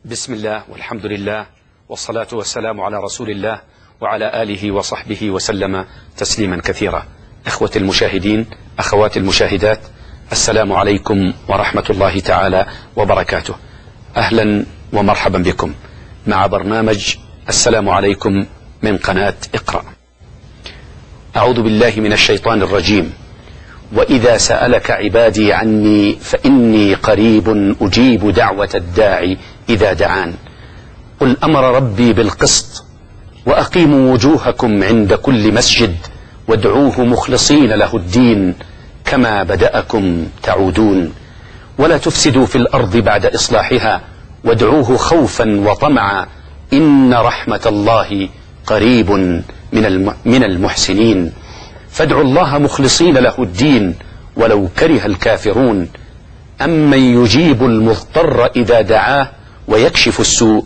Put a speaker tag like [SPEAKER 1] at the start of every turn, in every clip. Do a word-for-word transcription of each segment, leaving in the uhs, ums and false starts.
[SPEAKER 1] بسم الله والحمد لله والصلاة والسلام على رسول الله وعلى آله وصحبه وسلم تسليما كثيرا. إخوة المشاهدين، أخوات المشاهدات، السلام عليكم ورحمة الله تعالى وبركاته. أهلا ومرحبا بكم مع برنامج السلام عليكم من قناة اقرأ. أعوذ بالله من الشيطان الرجيم. وإذا سألك عبادي عني فإني قريب أجيب دعوة الداعي إذا دعان. قل أمر ربي بالقسط وأقيموا وجوهكم عند كل مسجد وادعوه مخلصين له الدين كما بدأكم تعودون ولا تفسدوا في الأرض بعد إصلاحها وادعوه خوفا وطمعا إن رحمة الله قريب من من المحسنين. فادعوا الله مخلصين له الدين ولو كره الكافرون. أمن يجيب المضطر إذا دعاه ويكشف السوء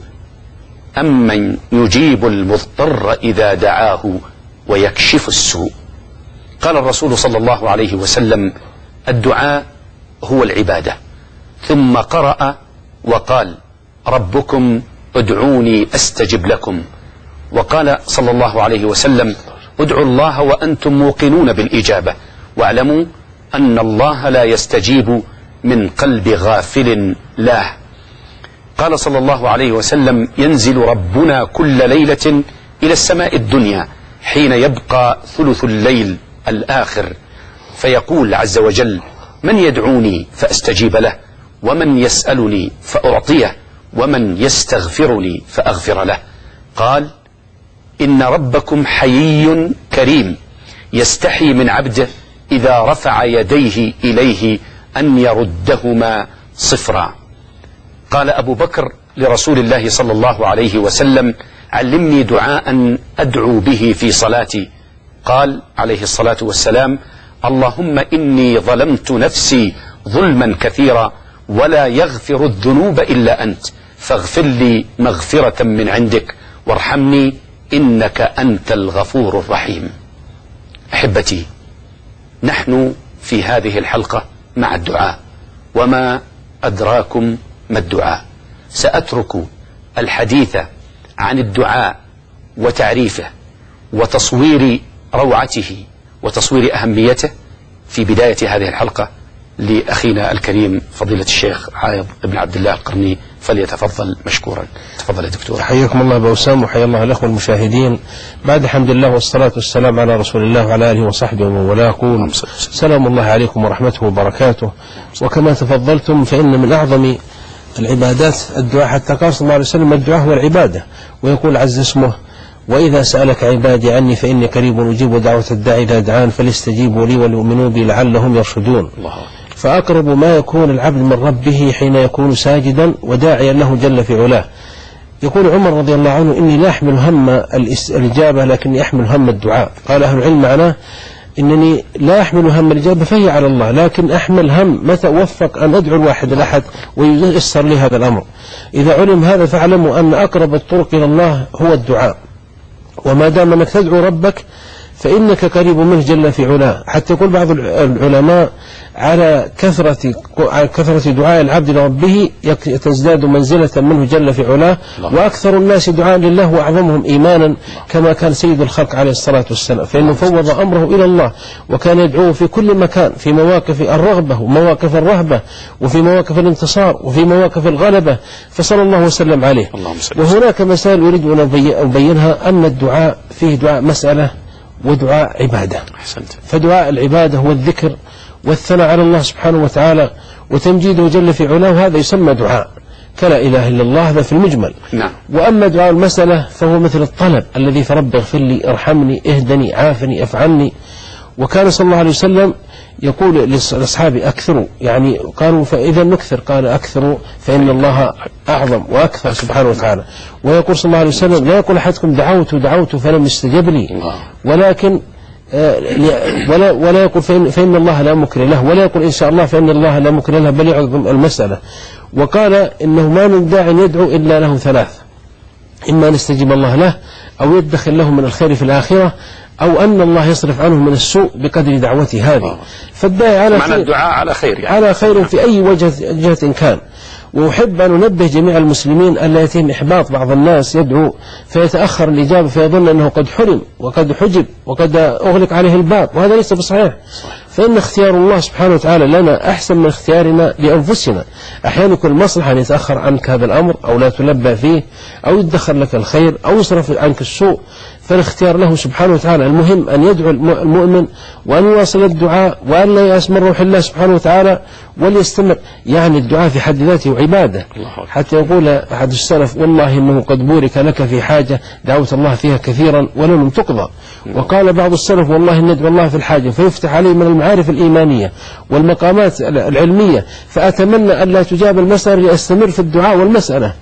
[SPEAKER 1] أمن يجيب المضطر إذا دعاه ويكشف السوء. قال الرسول صلى الله عليه وسلم: الدعاء هو العبادة. ثم قرأ وقال: ربكم ادعوني أستجب لكم. وقال صلى الله عليه وسلم: ادعوا الله وأنتم موقنون بالإجابة واعلموا أن الله لا يستجيب من قلب غافل لاه. قال صلى الله عليه وسلم: ينزل ربنا كل ليلة إلى السماء الدنيا حين يبقى ثلث الليل الآخر فيقول عز وجل: من يدعوني فأستجيب له، ومن يسألني فأعطيه، ومن يستغفرني فأغفر له. قال: إن ربكم حيي كريم يستحي من عبده إذا رفع يديه إليه أن يردهما صفرا. قال أبو بكر لرسول الله صلى الله عليه وسلم: علمني دعاء أدعو به في صلاتي. قال عليه الصلاة والسلام: اللهم إني ظلمت نفسي ظلما كثيرا ولا يغفر الذنوب إلا أنت فاغفر لي مغفرة من عندك وارحمني إنك أنت الغفور الرحيم. أحبتي، نحن في هذه الحلقة مع الدعاء، وما أدراكم ما الدعاء. سأترك الحديث عن الدعاء وتعريفه وتصوير روعته وتصوير أهميته في بداية هذه الحلقة لأخينا الكريم فضيلة الشيخ عايض بن عبد الله القرني، فليتفضل مشكورا. تفضل يا دكتور.
[SPEAKER 2] حياكم الله بأوسام، وحيا الله الأخوة المشاهدين. بعد حمد الله والصلاة والسلام على رسول الله وعلى آله وصحبه ومن والاه، أقول سلام الله عليكم ورحمته وبركاته. وكما تفضلتم فإن من أعظم العبادات الدعاء، حتى قال صلى الله عليه وسلم: الدعاء هو العبادة. ويقول عز اسمه: وإذا سألك عبادي عني فإني قريب أجيب دعوة الداعي إذا دعان فليستجيبوا لي وليؤمنوا بي لعلهم يرشدون. فأقرب ما يكون العبد من ربه حين يكون ساجدا وداعيا له جل في علاه. يقول عمر رضي الله عنه: إني لا أحمل هم الإجابة لكني أحمل هم الدعاء. قال أهل العلم معناه إنني لا أحمل هم الإجابة فهي على الله، لكن أحمل هم متى أوفق أن أدعو الواحد الأحد وييسر لي هذا الأمر. إذا علم هذا فاعلموا أن أقرب الطرق إلى الله هو الدعاء، وما دام أنك تدعو ربك فإنك قريب منه جل في علاه. حتى يقول بعض العلماء: على كثرة كثرة دعاء العبد لربه تزداد منزلة منه جل في علاه، وأكثر الناس دعاء لله وأعظمهم إيمانا، كما كان سيد الخلق عليه الصلاة والسلام، فإنه فوض أمره إلى الله وكان يدعوه في كل مكان، في مواقف الرغبة ومواقف الرهبة وفي مواقف الانتصار وفي مواقف الغلبة، فصلى الله وسلم عليه. وهناك مسائل أريد أن أبينها، أن الدعاء فيه دعاء مسألة ودعاء عبادة. فدعاء العبادة هو الذكر والثناء على الله سبحانه وتعالى وتمجيده جل في علاه، وهذا يسمى دعاء كلا إله إلا الله، هذا في المجمل. نعم. وأما دعاء المسألة فهو مثل الطلب الذي: فرب اغفر لي، ارحمني، اهدني، عافني، افعني. وكان صلى الله عليه وسلم يقول لأصحابه: أكثروا، يعني قالوا: فإذا نكثر؟ قال: أكثروا فإن الله أعظم وأكثر سبحانه وتعالى. ويقول صلى الله عليه وسلم: لا يقول أحدكم دعوت دعوت فلم يستجب لي، ولكن ولا ولا يقول فإن, فإن الله لا مكره له، ولا يقول إن شاء الله فإن الله لا مكره له، بل يعظم المسألة. وقال: إنه ما من داع يدعو إلا له ثلاث: إما نستجيب الله له، أو يدخل له من الخير في الآخرة، أو أن الله يصرف عنه من السوء بقدر دعوته هذه. فالداعي على
[SPEAKER 1] معنى الدعاء على خير يعني.
[SPEAKER 2] على خير في أي وجه جهة كان. وأحب أن أنبه جميع المسلمين أن لا يتم إحباط بعض الناس يدعو فيتأخر الإجابة فيظن أنه قد حرم وقد حجب وقد أغلق عليه الباب، وهذا ليس بصحيح. فإن اختيار الله سبحانه وتعالى لنا أحسن من اختيارنا لأنفسنا. أحيانا يكون المصلحة أن يتأخر عنك هذا الأمر أو لا تلبى فيه أو يدخر لك الخير أو يصرف عنك السوء، فالاختيار له سبحانه وتعالى. المهم أن يدعو المؤمن وأن يواصل الدعاء وأن لا يأس من روح الله سبحانه وتعالى وليستمر. يعني الدعاء في حد ذاته عبادة، حتى يقول أحد السلف والله إنه قد بورك لك في حاجة دعوت الله فيها كثيرا ولم تقضى. وقال بعض السلف والله إن ندعو الله في الحاجة فيفتح عليه من المعارف الإيمانية والمقامات العلمية، فأتمنى أن لا تجاب المسألة لأستمر في الدعاء والمسألة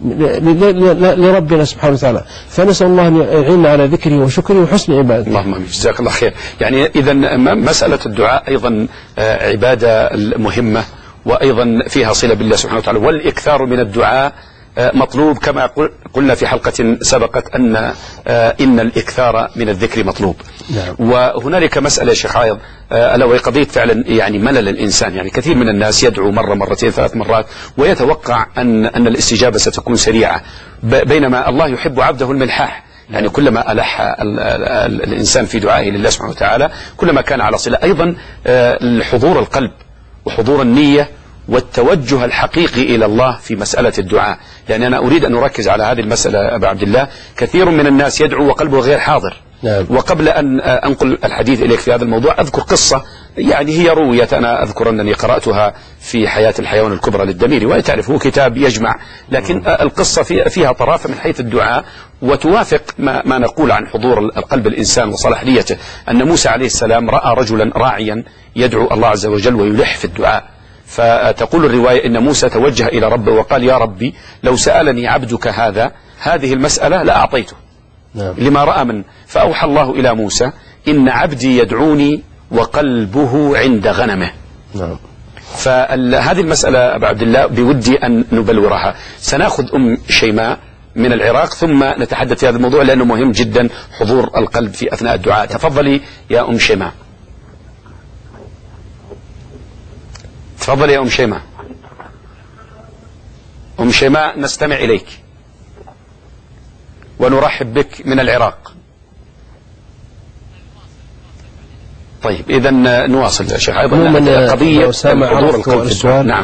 [SPEAKER 2] لربنا سبحانه وتعالى. فنسأل الله أن يعيننا على ذكره وشكره وحسن عبادته.
[SPEAKER 1] اللهم امين. جزاك الله خير. يعني إذا مسألة الدعاء أيضا عبادة مهمة وأيضا فيها صلة بالله سبحانه وتعالى، والإكثار من الدعاء مطلوب كما قلنا في حلقة سبقت أن إن الإكثار من الذكر مطلوب.
[SPEAKER 2] نعم.
[SPEAKER 1] وهنالك مسألة يا شيخ عايض ألا وهي قضية فعلا يعني ملل الإنسان. يعني كثير من الناس يدعو مرة مرتين ثلاث مرات ويتوقع أن أن الاستجابة ستكون سريعة، بينما الله يحب عبده الملحاح. يعني كلما ألح الإنسان في دعائه لله سبحانه وتعالى كلما كان على صلة. أيضا حضور القلب وحضور النية والتوجه الحقيقي إلى الله في مسألة الدعاء. يعني أنا أريد أن أركز على هذه المسألة أبا عبد الله. كثير من الناس يدعو وقلبه غير حاضر.
[SPEAKER 2] نعم.
[SPEAKER 1] وقبل أن أنقل الحديث إليك في هذا الموضوع أذكر قصة يعني هي روية، أنا أذكر أنني قرأتها في حياة الحيوان الكبرى للدميري، وتعرف هو كتاب يجمع، لكن القصة فيها طرافة من حيث الدعاء وتوافق ما, ما نقول عن حضور القلب الإنسان وصلاحيته. أن موسى عليه السلام رأى رجلا راعيا يدعو الله عز وجل ويلح في الدعاء، فتقول الرواية إن موسى توجه إلى ربه وقال يا ربي لو سألني عبدك هذا هذه المسألة لأعطيته.
[SPEAKER 2] نعم.
[SPEAKER 1] لما رأى من فأوحى الله إلى موسى إن عبدي يدعوني وقلبه عند غنمه.
[SPEAKER 2] نعم.
[SPEAKER 1] فهذه المسألة أبا عبد الله بودي أن نبلورها. سنأخذ أم شيماء من العراق ثم نتحدث في هذا الموضوع لأنه مهم جدا حضور القلب في أثناء الدعاء. تفضلي يا أم شيماء. تفضلي يا أم شيماء. أم شيماء نستمع إليك ونرحب بك من العراق. طيب إذا نواصل يا شيخ. أيضا قضية حضور القلب في الدعاء. نعم.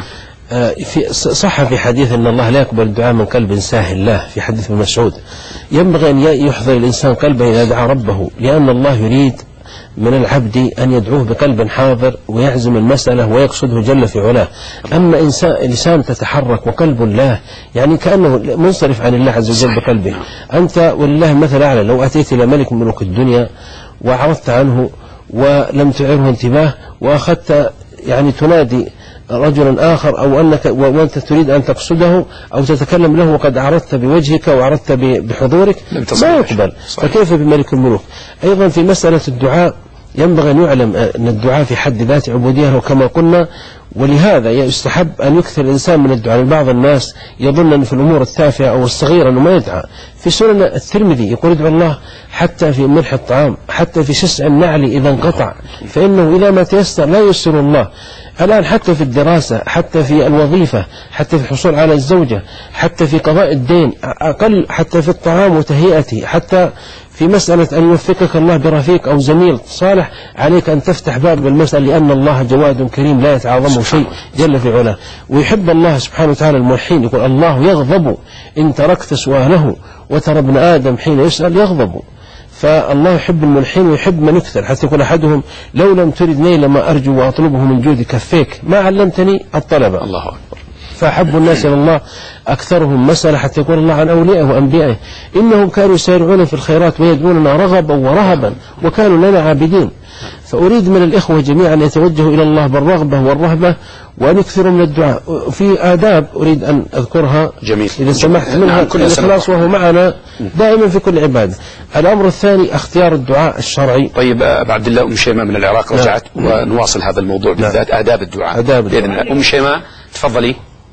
[SPEAKER 2] في صح في حديث أن الله لا يقبل الدعاء من قلب ساهل له، في حديث ابن مسعود. ينبغي أن يحضر الإنسان قلبه إذا دعا ربه، لأن الله يريد من العبد أن يدعوه بقلب حاضر ويعزم المسألة ويقصده جل في علاه. أما إنسان لسان تتحرك وقلب الله يعني كأنه منصرف عن الله عز وجل بقلبه. أنت ولله مثل أعلى لو أتيت إلى ملك من ملوك الدنيا وعرضت عنه ولم تعره انتباه وأخذت يعني تنادي رجلا آخر أو أنك وأنت تريد أن تقصده أو تتكلم له وقد عرضت بوجهك وعرضت بحضورك ما يقبل. فكيف بملك الملوك؟ أيضا في مسألة الدعاء ينبغي أن يعلم أن الدعاء في حد ذاته عبودية وكما قلنا، ولهذا يستحب أن يكثر الإنسان من الدعاء. بعض الناس يظن أن في الأمور التافهة أو الصغيرة أنه ما يدعى. في سنن الترمذي يقول ادعو الله حتى في ملح الطعام، حتى في شسع النعل إذا انقطع، فإنه إذا ما تيسر لا يسر الله. الآن حتى في الدراسة، حتى في الوظيفة، حتى في الحصول على الزوجة، حتى في قضاء الدين، أقل حتى في الطعام وتهيئته، حتى في مسألة أن يوفقك الله برفيق أو زميل صالح، عليك أن تفتح باب بالمسألة، لأن الله جواد كريم لا يتعاظمه شيء جل في علاه. ويحب الله سبحانه وتعالى الملحين، يقول الله يغضب إن تركت سؤاله وترى ابن آدم حين يسأل يغضب. فالله يحب الملحين ويحب من يكثر، حتى يقول أحدهم لو لم ترد نيل ما أرجو وأطلبه من جود كفيك ما علمتني الطلبة.
[SPEAKER 1] الله أكبر.
[SPEAKER 2] فأحب الناس إلى الله أكثرهم مسألة، حتى يقول الله عن أوليائه وأنبيائه إنهم كانوا يسارعون في الخيرات ويدعوننا رغبا ورهبا وكانوا لنا عابدين. فأريد من الإخوة جميعا أن يتوجهوا إلى الله بالرغبة والرهبة وأن يكثروا من الدعاء. في آداب أريد أن أذكرها
[SPEAKER 1] جميل.
[SPEAKER 2] إذا سمحت منها الإخلاص وهو معنا دائما في كل عبادة. الأمر الثاني اختيار الدعاء الشرعي.
[SPEAKER 1] طيب أبا عبد الله، أم شيماء من العراق رجعت ونواصل هذا الموضوع بالذات آداب الدعاء.
[SPEAKER 2] آداب الدعاء.
[SPEAKER 1] أم شيماء تفضلي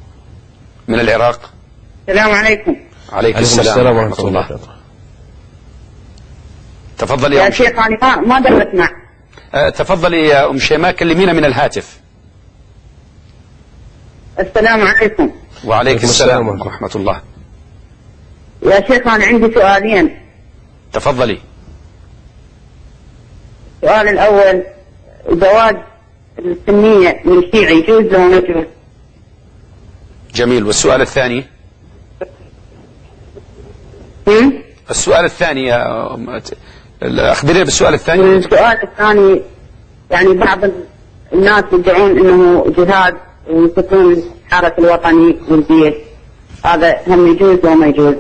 [SPEAKER 1] من العراق.
[SPEAKER 3] السلام عليكم.
[SPEAKER 1] عليكم السلام ورحمة الله. تفضلي
[SPEAKER 3] يا,
[SPEAKER 1] يا
[SPEAKER 3] يا شيخ أنا ما ما أقدر أسمع.
[SPEAKER 1] أه تفضلي يا أم شيماء، كلمينا من الهاتف.
[SPEAKER 3] السلام عليكم.
[SPEAKER 1] وعليكم السلام ورحمة الله.
[SPEAKER 3] يا شيخ أنا عندي سؤالين.
[SPEAKER 1] تفضلي.
[SPEAKER 3] السؤال الأول، زواج السنية من الشيعي يجوز لو ما يجوز؟
[SPEAKER 1] جميل. والسؤال الثاني؟
[SPEAKER 3] هم؟
[SPEAKER 1] السؤال الثاني يا أخبرينا بالسؤال الثاني.
[SPEAKER 3] السؤال الثاني، يعني بعض الناس يدعون أنه جهاد ويسكون الحرس الوطني والجيش، هذا هم يجوز لو ما يجوز؟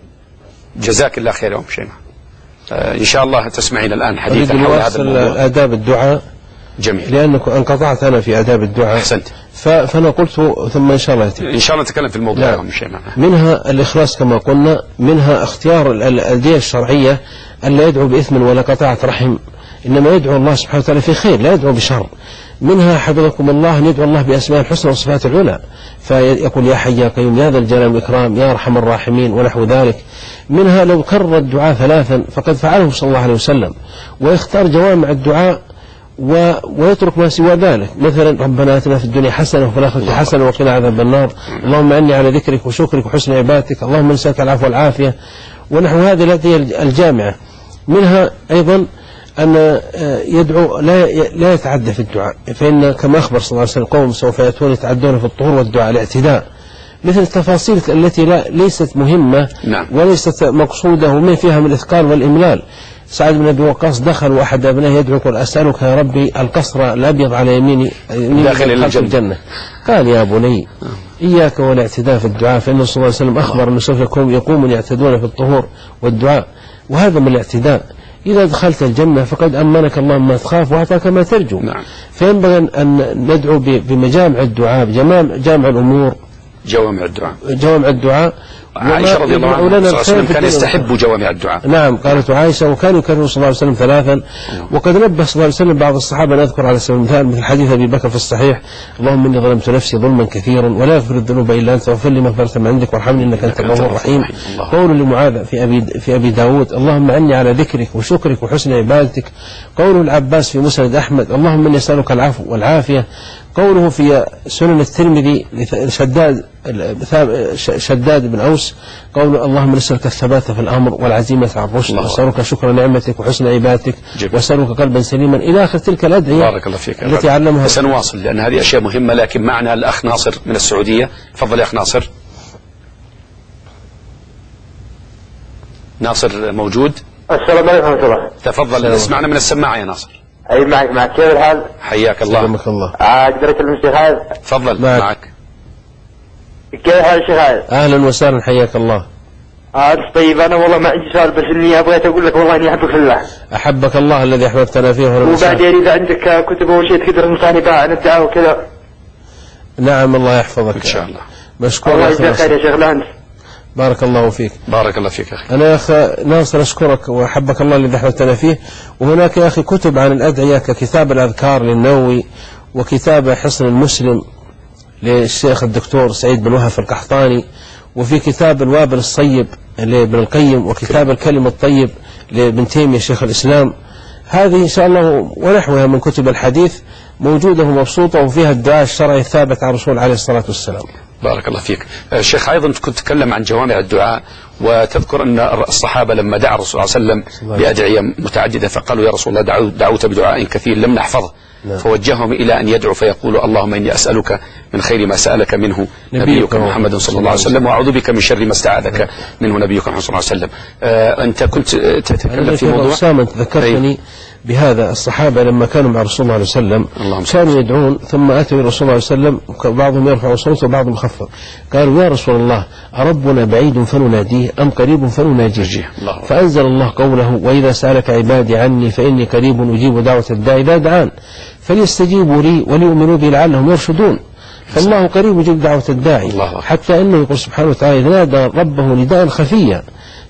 [SPEAKER 1] جزاك الله خير يا أم شيماء. آه إن شاء الله تسمعين الآن حديثا حول هذا الموضوع.
[SPEAKER 2] آداب الدعاء.
[SPEAKER 1] جميل.
[SPEAKER 2] لأنك انقطعت أنا في آداب الدعاء.
[SPEAKER 1] أحسنت.
[SPEAKER 2] فأنا قلت ثم إن شاء الله يتم.
[SPEAKER 1] إن شاء الله نتكلم في الموضوع يا أم شيماء.
[SPEAKER 2] منها الإخلاص كما قلنا، منها اختيار الأدعية الشرعية، ألا يدعو بإثم ولا قطاعة رحم، إنما يدعو الله سبحانه وتعالى في خير، لا يدعو بشر. منها حفظكم الله أن يدعو الله بأسماء الحسنى والصفات العلى، فيقول يا حي يا قيوم يا ذا الجلال والإكرام يا أرحم الراحمين ونحو ذلك. منها لو كرر الدعاء ثلاثا فقد فعله صلى الله عليه وسلم، ويختار جوامع الدعاء و... ويترك ما سوى ذلك، مثلا ربنا آتنا في الدنيا حسنة وفي الآخرة حسنة وقنا عذاب النار، اللهم إني على ذكرك وشكرك وحسن عبادتك، اللهم نسألك العفو والعافية، ونحو هذه التي الجامعة. منها أيضا أن يدعو لا لا يتعدى في الدعاء، فإن كما أخبر صلى الله عليه وسلم قوم سوف يأتون يتعدون في الطهور والدعاء الاعتداء، مثل التفاصيل التي لا ليست مهمة.
[SPEAKER 1] نعم.
[SPEAKER 2] وليست مقصودة وما فيها من الإثقال والإملال. سعد بن أبي وقاص دخل وأحد أبنائه يدعو يقول أسألك يا ربي القصر الأبيض على يميني
[SPEAKER 1] داخل الجنة.
[SPEAKER 2] الجنة. قال يا بني إياك والاعتداء في الدعاء، فإن صلى الله عليه وسلم أخبر أنه سوف يقومون يعتدون في الطهور والدعاء، وهذا من الاعتداء. إذا دخلت الجنة فقد أمنك الله ما تخاف وأعطاك ما ترجو.
[SPEAKER 1] نعم.
[SPEAKER 2] فينبغي أن ندعو بمجامع الدعاء، بجامع الأمور،
[SPEAKER 1] جوامع الدعاء.
[SPEAKER 2] جوامع الدعاء.
[SPEAKER 1] عائشة رضي الله عنها صلى الله عليه وسلم كان يستحب جوامع الدعاء.
[SPEAKER 2] نعم قالت عائشة، وكان يكرر صلى الله عليه وسلم ثلاثا. نعم. وقد نبه صلى الله عليه وسلم بعض الصحابة، نذكر على سبيل المثال مثل حديث أبي بكر في الصحيح، اللهم إني ظلمت نفسي ظلما كثيرا ولا يغفر الذنوب إلا أنت واغفر لي مغفرة من عندك وارحمني إنك أنت الغفور الرحيم. قول لمعاذ في أبي في أبي داود، اللهم أعني على ذكرك وشكرك وحسن عبادتك. قول العباس في مسند أحمد، اللهم إني أسألك العفو والعافية. قوله في سنن الترمذي شداد شداد بن أوس، قول اللهم نسألك الثبات في الأمر والعزيمة على الرشد، وأسألك شكر نعمتك وحسن عبادتك، وأسألك قلبا سليما إلى آخر تلك الأدعية.
[SPEAKER 1] بارك الله فيك.
[SPEAKER 2] التي علمها.
[SPEAKER 1] سنواصل لأن هذه أشياء مهمة، لكن معنا الأخ ناصر من السعودية. تفضل يا أخ ناصر. ناصر موجود؟
[SPEAKER 4] السلام عليكم ورحمة الله.
[SPEAKER 1] تفضل اسمعنا من السماعة يا ناصر.
[SPEAKER 4] أي معك معك كيف الحال؟
[SPEAKER 1] حياك الله.
[SPEAKER 2] سلامك الله.
[SPEAKER 4] أقدر أكلم الشيخ هذا؟
[SPEAKER 1] تفضل
[SPEAKER 2] معك.
[SPEAKER 1] معك.
[SPEAKER 4] كيف حال الشيخ هذا؟
[SPEAKER 2] أهلا وسهلا حياك الله.
[SPEAKER 4] آه طيب أنا والله ما عندي سؤال، بس إني أبغيت أقول لك والله إني أحبك في الله.
[SPEAKER 2] أحبك الله الذي أحببتنا فيه.
[SPEAKER 4] وبعدين إذا عندك كتب أو شيء تقدر تنصحني بها عن الدعاء وكذا.
[SPEAKER 2] نعم الله يحفظك
[SPEAKER 1] إن شاء الله.
[SPEAKER 2] مشكور.
[SPEAKER 4] الله يجزاك خير يا شيخ لانس.
[SPEAKER 2] بارك الله فيك.
[SPEAKER 1] بارك الله فيك أخي.
[SPEAKER 2] أنا يا أخي ناصر أشكرك وأحبك الله الذي أحببتنا فيه. وهناك يا أخي كتب عن الأدعية ككتاب الأذكار للنووي، وكتاب حصن المسلم للشيخ الدكتور سعيد بن وهب القحطاني، وفي كتاب الوابل الصيب لابن القيم، وكتاب الكلم الطيب لابن تيمية شيخ الإسلام. هذه إن شاء الله ونحوها من كتب الحديث موجودة ومبسوطة، وفيها الدعاء الشرعي الثابت عن الرسول عليه الصلاة والسلام.
[SPEAKER 1] بارك الله فيك. الشيخ أيضا كنت تتكلم عن جوامع الدعاء، وتذكر أن الصحابة لما دعا الرسول صلى الله عليه وسلم بأدعية متعددة فقالوا يا رسول الله دعوت بدعاء كثير لم نحفظه. نعم. فوجههم إلى أن يدعوا فيقولوا اللهم إني أسألك من خير ما سألك منه نبيك محمد صلى الله عليه وسلم، وأعوذ بك من شر ما استعاذك منه نبيك محمد صلى الله عليه وسلم. آه أنت كنت تتكلم في موضوع
[SPEAKER 2] أسامة ذكرتني بهذا. الصحابة لما كانوا مع رسول الله عليه وسلم كانوا يدعون، ثم أتوا إلى رسول الله عليه وسلم، بعضهم يرفع صوته وبعضهم يخفض، قالوا يا رسول الله أربنا بعيد فنناديه أم قريب فنناجيه؟ فأنزل الله قوله وإذا سألك عبادي عني فإني قريب أجيب دعوة الداعي إذا دعان فليستجيبوا لي وليؤمنوا بي لعلهم يرشدون. فالله قريب يجيب دعوة الداعي، حتى أنه يقول سبحانه وتعالى إذا نادى ربه نداء خفيا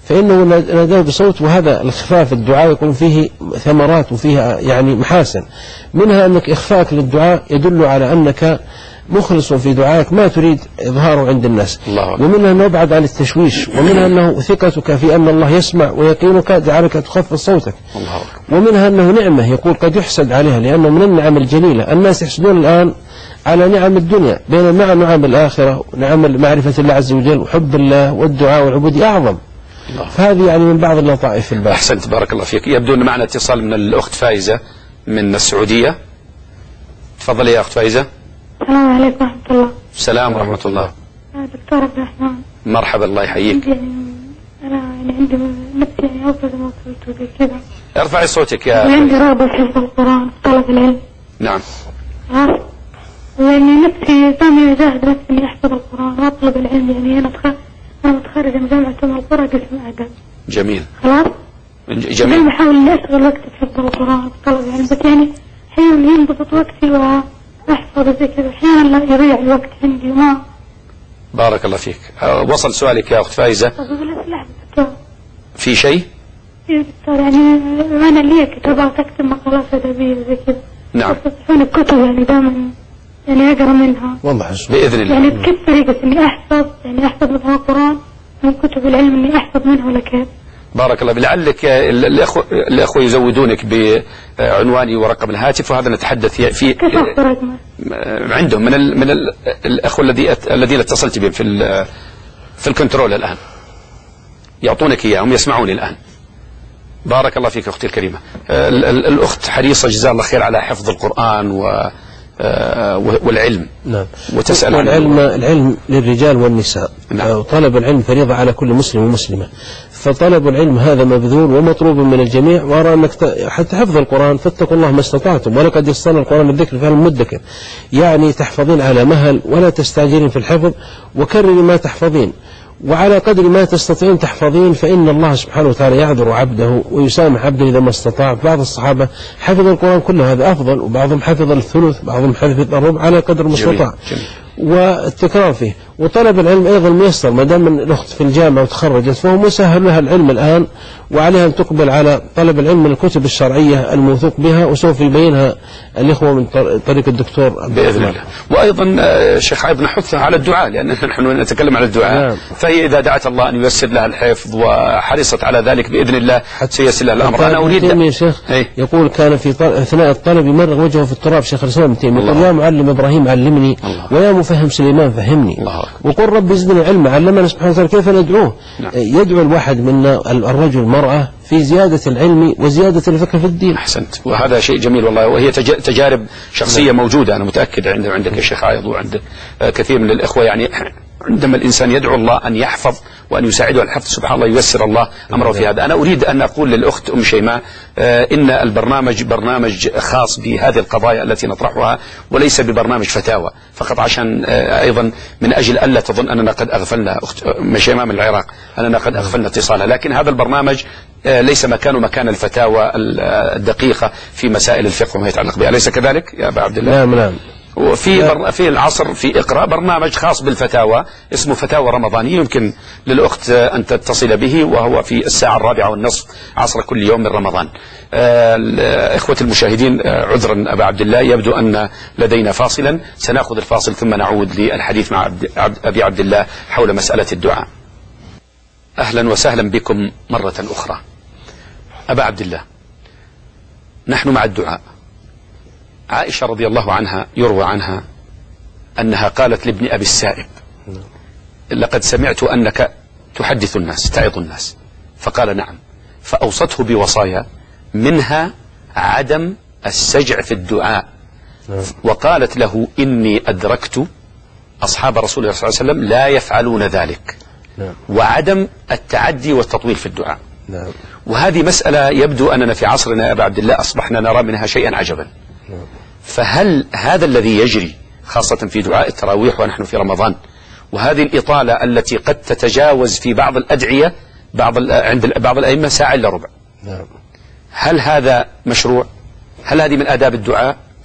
[SPEAKER 2] فإنه ناداه بصوت، وهذا الإخفاء في الدعاء يكون فيه ثمرات وفيها يعني محاسن، منها أنك إخفاءك للدعاء يدل على أنك مخلص في دعائك ما تريد إظهاره عند الناس، ومنها أنه يبعد عن التشويش، ومنها أنه ثقتك في أن الله يسمع ويقينك جعلك تخفض صوتك، ومنها أنه نعمة يقول قد يحسد عليها، لأنه من النعم الجليلة. الناس يحسدون الآن على نعم الدنيا، بينما نعم الآخرة ونعم معرفة الله عز وجل وحب الله والدعاء والعبودية أعظم. فهذه يعني من بعض اللطائف في الباب.
[SPEAKER 1] أحسنت، بارك الله فيك. يبدو أن معنا اتصال من الأخت فايزة من السعودية. تفضلي يا أخت فايزة.
[SPEAKER 5] السلام عليكم ورحمة الله.
[SPEAKER 1] السلام ورحمة الله.
[SPEAKER 5] دكتور عبد الرحمن.
[SPEAKER 1] مرحبا، الله يحييك.
[SPEAKER 5] يعني أنا يعني عندي نفسي يعني أوصل ما وصلت زي كذا.
[SPEAKER 1] ارفعي صوتك يا
[SPEAKER 5] عندي رغبة في حفظ القرآن طلب العلم.
[SPEAKER 1] نعم.
[SPEAKER 5] عارف؟ يعني نفسي دائما أجاهد نفسي إني أحفظ القرآن وأطلب العلم. يعني أنا تخ... أنا متخرجة من جامعة أم القرى قسم آداب.
[SPEAKER 1] جميل.
[SPEAKER 5] خلاص؟
[SPEAKER 1] جميل.
[SPEAKER 5] أنا بحاول إني أشغل وقتي في حفظ القرآن وطلب العلم، بس يعني أحيانا ينضبط وقتي وأحفظ زي كذا، أحيانا لا يضيع الوقت عندي وما.
[SPEAKER 1] بارك الله فيك. أه وصل سؤالك يا أخت فايزة. في شيء؟
[SPEAKER 5] في دكتور يعني أنا لي كتابات أكتب مقالات أدبية زي كذا.
[SPEAKER 1] نعم.
[SPEAKER 5] تصفون الكتب يعني دائما يعني أقرأ منها.
[SPEAKER 2] والله
[SPEAKER 1] بإذن الله.
[SPEAKER 5] يعني بكيف طريقة إني أحفظ يعني أحفظ مثلا القرآن من كتب العلم إني أحفظ منه ولا كيف؟
[SPEAKER 1] بارك الله. لعلك الأخوة الأخوة يزودونك بعنواني ورقم الهاتف، وهذا نتحدث فيه.
[SPEAKER 5] كيف أختار رقمه؟
[SPEAKER 1] عندهم من ال من ال الأخوة الذي الذين اتصلت بهم في ال في الكنترول الآن يعطونك إياهم، يسمعوني الآن. بارك الله فيك أختي الكريمة. ال ال الأخت حريصة جزاها الله خير على حفظ القرآن و والعلم.
[SPEAKER 2] نعم.
[SPEAKER 1] وتسأل عن
[SPEAKER 2] العلم. العلم للرجال والنساء.
[SPEAKER 1] نعم.
[SPEAKER 2] طلب العلم فريضة على كل مسلم ومسلمة، فطلب العلم هذا مبذول ومطلوب من الجميع. وأرى أنك حتى حفظ القرآن فاتقوا الله ما استطعتم، ولقد يسرنا القرآن الذكر فهل مدكر، يعني تحفظين على مهل ولا تستعجلين في الحفظ، وكرري ما تحفظين، وعلى قدر ما تستطيعين تحفظين، فإن الله سبحانه وتعالى يعذر عبده ويسامح عبده إذا ما استطاع. بعض الصحابة حفظوا القرآن كله، هذا أفضل، وبعضهم حفظ الثلث، بعضهم حفظ الربع على قدر المستطاع. والتكرار فيه. وطلب العلم أيضا ميسر، ما دام الأخت في الجامعة وتخرجت فهو مسهل لها العلم الآن، وعليها أن تقبل على طلب العلم من الكتب الشرعية الموثوق بها، وسوف يبينها الإخوة من طريق الدكتور
[SPEAKER 1] بإذن الله. وأيضا شيخ عيب نحثها على الدعاء، لأن نحن نتكلم عن الدعاء. نعم. فهي إذا دعت الله أن ييسر لها الحفظ وحرصت على ذلك بإذن الله سيسر لها الأمر. أنا أريد
[SPEAKER 2] يا شيخ يقول كان في أثناء الطلب يمرغ وجهه في التراب شيخ الإسلام ابن تيمية، يقول يا معلم إبراهيم علمني، ويا مفهم سليمان فهمني، وقل رب زدني علما. علمنا سبحانه وتعالى كيف ندعوه. نعم. يدعو الواحد منا الرجل المرأة في زيادة العلم وزيادة الفقه في الدين.
[SPEAKER 1] أحسنت، وهذا شيء جميل والله، وهي تجارب شخصية موجودة أنا متأكد عند عندك يا شيخ عايض وعند كثير من الإخوة. يعني عندما الإنسان يدعو الله أن يحفظ وأن يساعده على الحفظ سبحان الله ييسر الله أمره في هذا. أنا أريد أن أقول للأخت أم شيماء إن البرنامج برنامج خاص بهذه القضايا التي نطرحها، وليس ببرنامج فتاوى فقط، عشان أيضا من أجل ألا تظن أننا قد أغفلنا أخت أم شيماء من العراق أننا قد أغفلنا اتصالها. لكن هذا البرنامج ليس مكانه مكان الفتاوى الدقيقة في مسائل الفقه وما يتعلق بها، أليس كذلك يا أبا عبد الله؟
[SPEAKER 2] نعم نعم.
[SPEAKER 1] وفي بر... في العصر في إقراء برنامج خاص بالفتاوى اسمه فتاوى رمضانية، يمكن للأخت أن تتصل به، وهو في الساعة الرابعة والنصف عصر كل يوم من رمضان. آه إخوة المشاهدين، آه عذرا أبا عبد الله، يبدو أن لدينا فاصلا، سنأخذ الفاصل ثم نعود للحديث مع عبد... عبد... أبي عبد الله حول مسألة الدعاء. أهلا وسهلا بكم مرة أخرى. أبا عبد الله، نحن مع الدعاء. عائشة رضي الله عنها يروى عنها أنها قالت لابن أبي السائب لقد سمعت أنك تحدث الناس تعظ الناس، فقال نعم، فأوصته بوصايا منها عدم السجع في الدعاء، وقالت له إني أدركت أصحاب رسول الله صلى الله عليه وسلم لا يفعلون ذلك، وعدم التعدي والتطويل في الدعاء. وهذه مسألة يبدو أننا في عصرنا يا أبا عبد الله أصبحنا نرى منها شيئا عجبا. فهل هذا الذي يجري خاصة في دعاء التراويح ونحن في رمضان، وهذه الإطالة التي قد تتجاوز في بعض الأدعية بعض عند بعض الأئمة ساعة إلا ربع، هل هذا مشروع؟ هل هذه من آداب الدعاء؟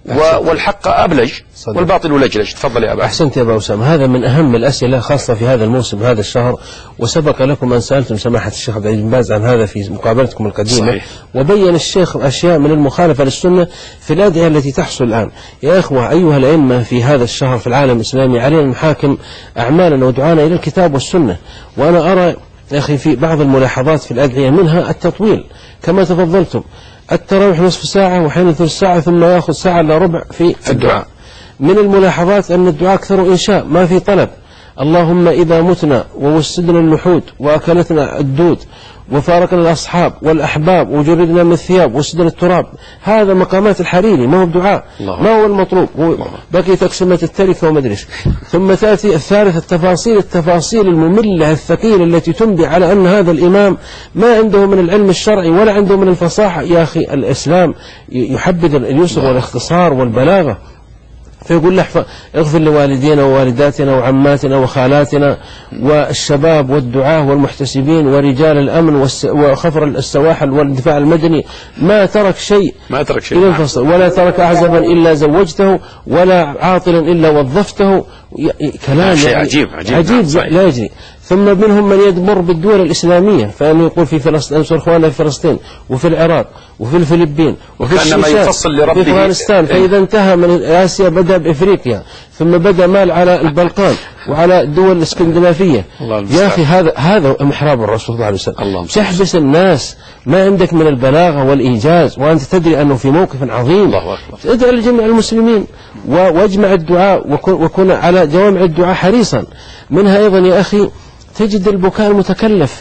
[SPEAKER 1] والحق أبلج والباطل لجلج. تفضل يا أبا.
[SPEAKER 2] أحسنت يا أبا أسامة. هذا من أهم الأسئلة خاصة في هذا الموسم هذا الشهر، وسبق لكم أن سألتم سماحة الشيخ عبد العزيز بن باز عن هذا في مقابلتكم القديمة. صحيح. وبين الشيخ أشياء من المخالفة للسنة في الأدعية التي تحصل الآن. يا إخوة أيها الأئمة، في هذا الشهر في العالم الإسلامي علينا أن نحاكم أعمالنا ودعانا إلى الكتاب والسنة. وأنا أرى يا أخي في بعض الملاحظات في الأدعية منها التطويل كما تفضلتم، التراويح نصف ساعة وحين ثلث ساعة ثم يأخذ ساعة إلا ربع في الدعاء. من الملاحظات أن الدعاء أكثر إنشاء ما في طلب. اللهم إذا متنا ووسدنا اللحود وأكلتنا الدود وفارقنا الأصحاب والأحباب وجردنا من الثياب وسدنا التراب، هذا مقامات الحريري، ما هو بدعاء، ما هو المطلوب، بقي تقسمة التركة ومدرس. ثم تأتي الثالث التفاصيل التفاصيل المملة الثقيلة التي تنبي على أن هذا الإمام ما عنده من العلم الشرعي ولا عنده من الفصاحة. يا أخي الإسلام يحبذ اليسر والاختصار والبلاغة، فيقول له اغفر لوالدينا ووالداتنا وعماتنا وخالاتنا والشباب والدعاة والمحتسبين ورجال الأمن وخفر السواحل والدفاع المدني، ما ترك شيء
[SPEAKER 1] ما ترك شيء
[SPEAKER 2] إلى الفصل، ولا ترك أعزبا إلا زوجته ولا عاطلا إلا وظفته. كلام
[SPEAKER 1] شيء يعني عجيب عجيب,
[SPEAKER 2] عجيب لا يجري. ثم منهم من يدمر بالدول الإسلامية، فإنه يقول في فلسطين أنصر إخواننا في فلسطين وفي العراق وفي الفلبين وفي الشيشان وفي أفغانستان، فإذا انتهى من آسيا بدأ بإفريقيا ثم بدأ مال على البلقان وعلى الدول الاسكندنافية. يا أخي هذا هذا محراب الرسول صلى الله عليه وسلم. تحبس الناس، ما عندك من البلاغة والإيجاز وأنت تدري أنه في موقف عظيم. ادعو لجميع المسلمين واجمع الدعاء وكن على جوامع الدعاء حريصا. منها أيضا يا أخي تجد البكاء المتكلف،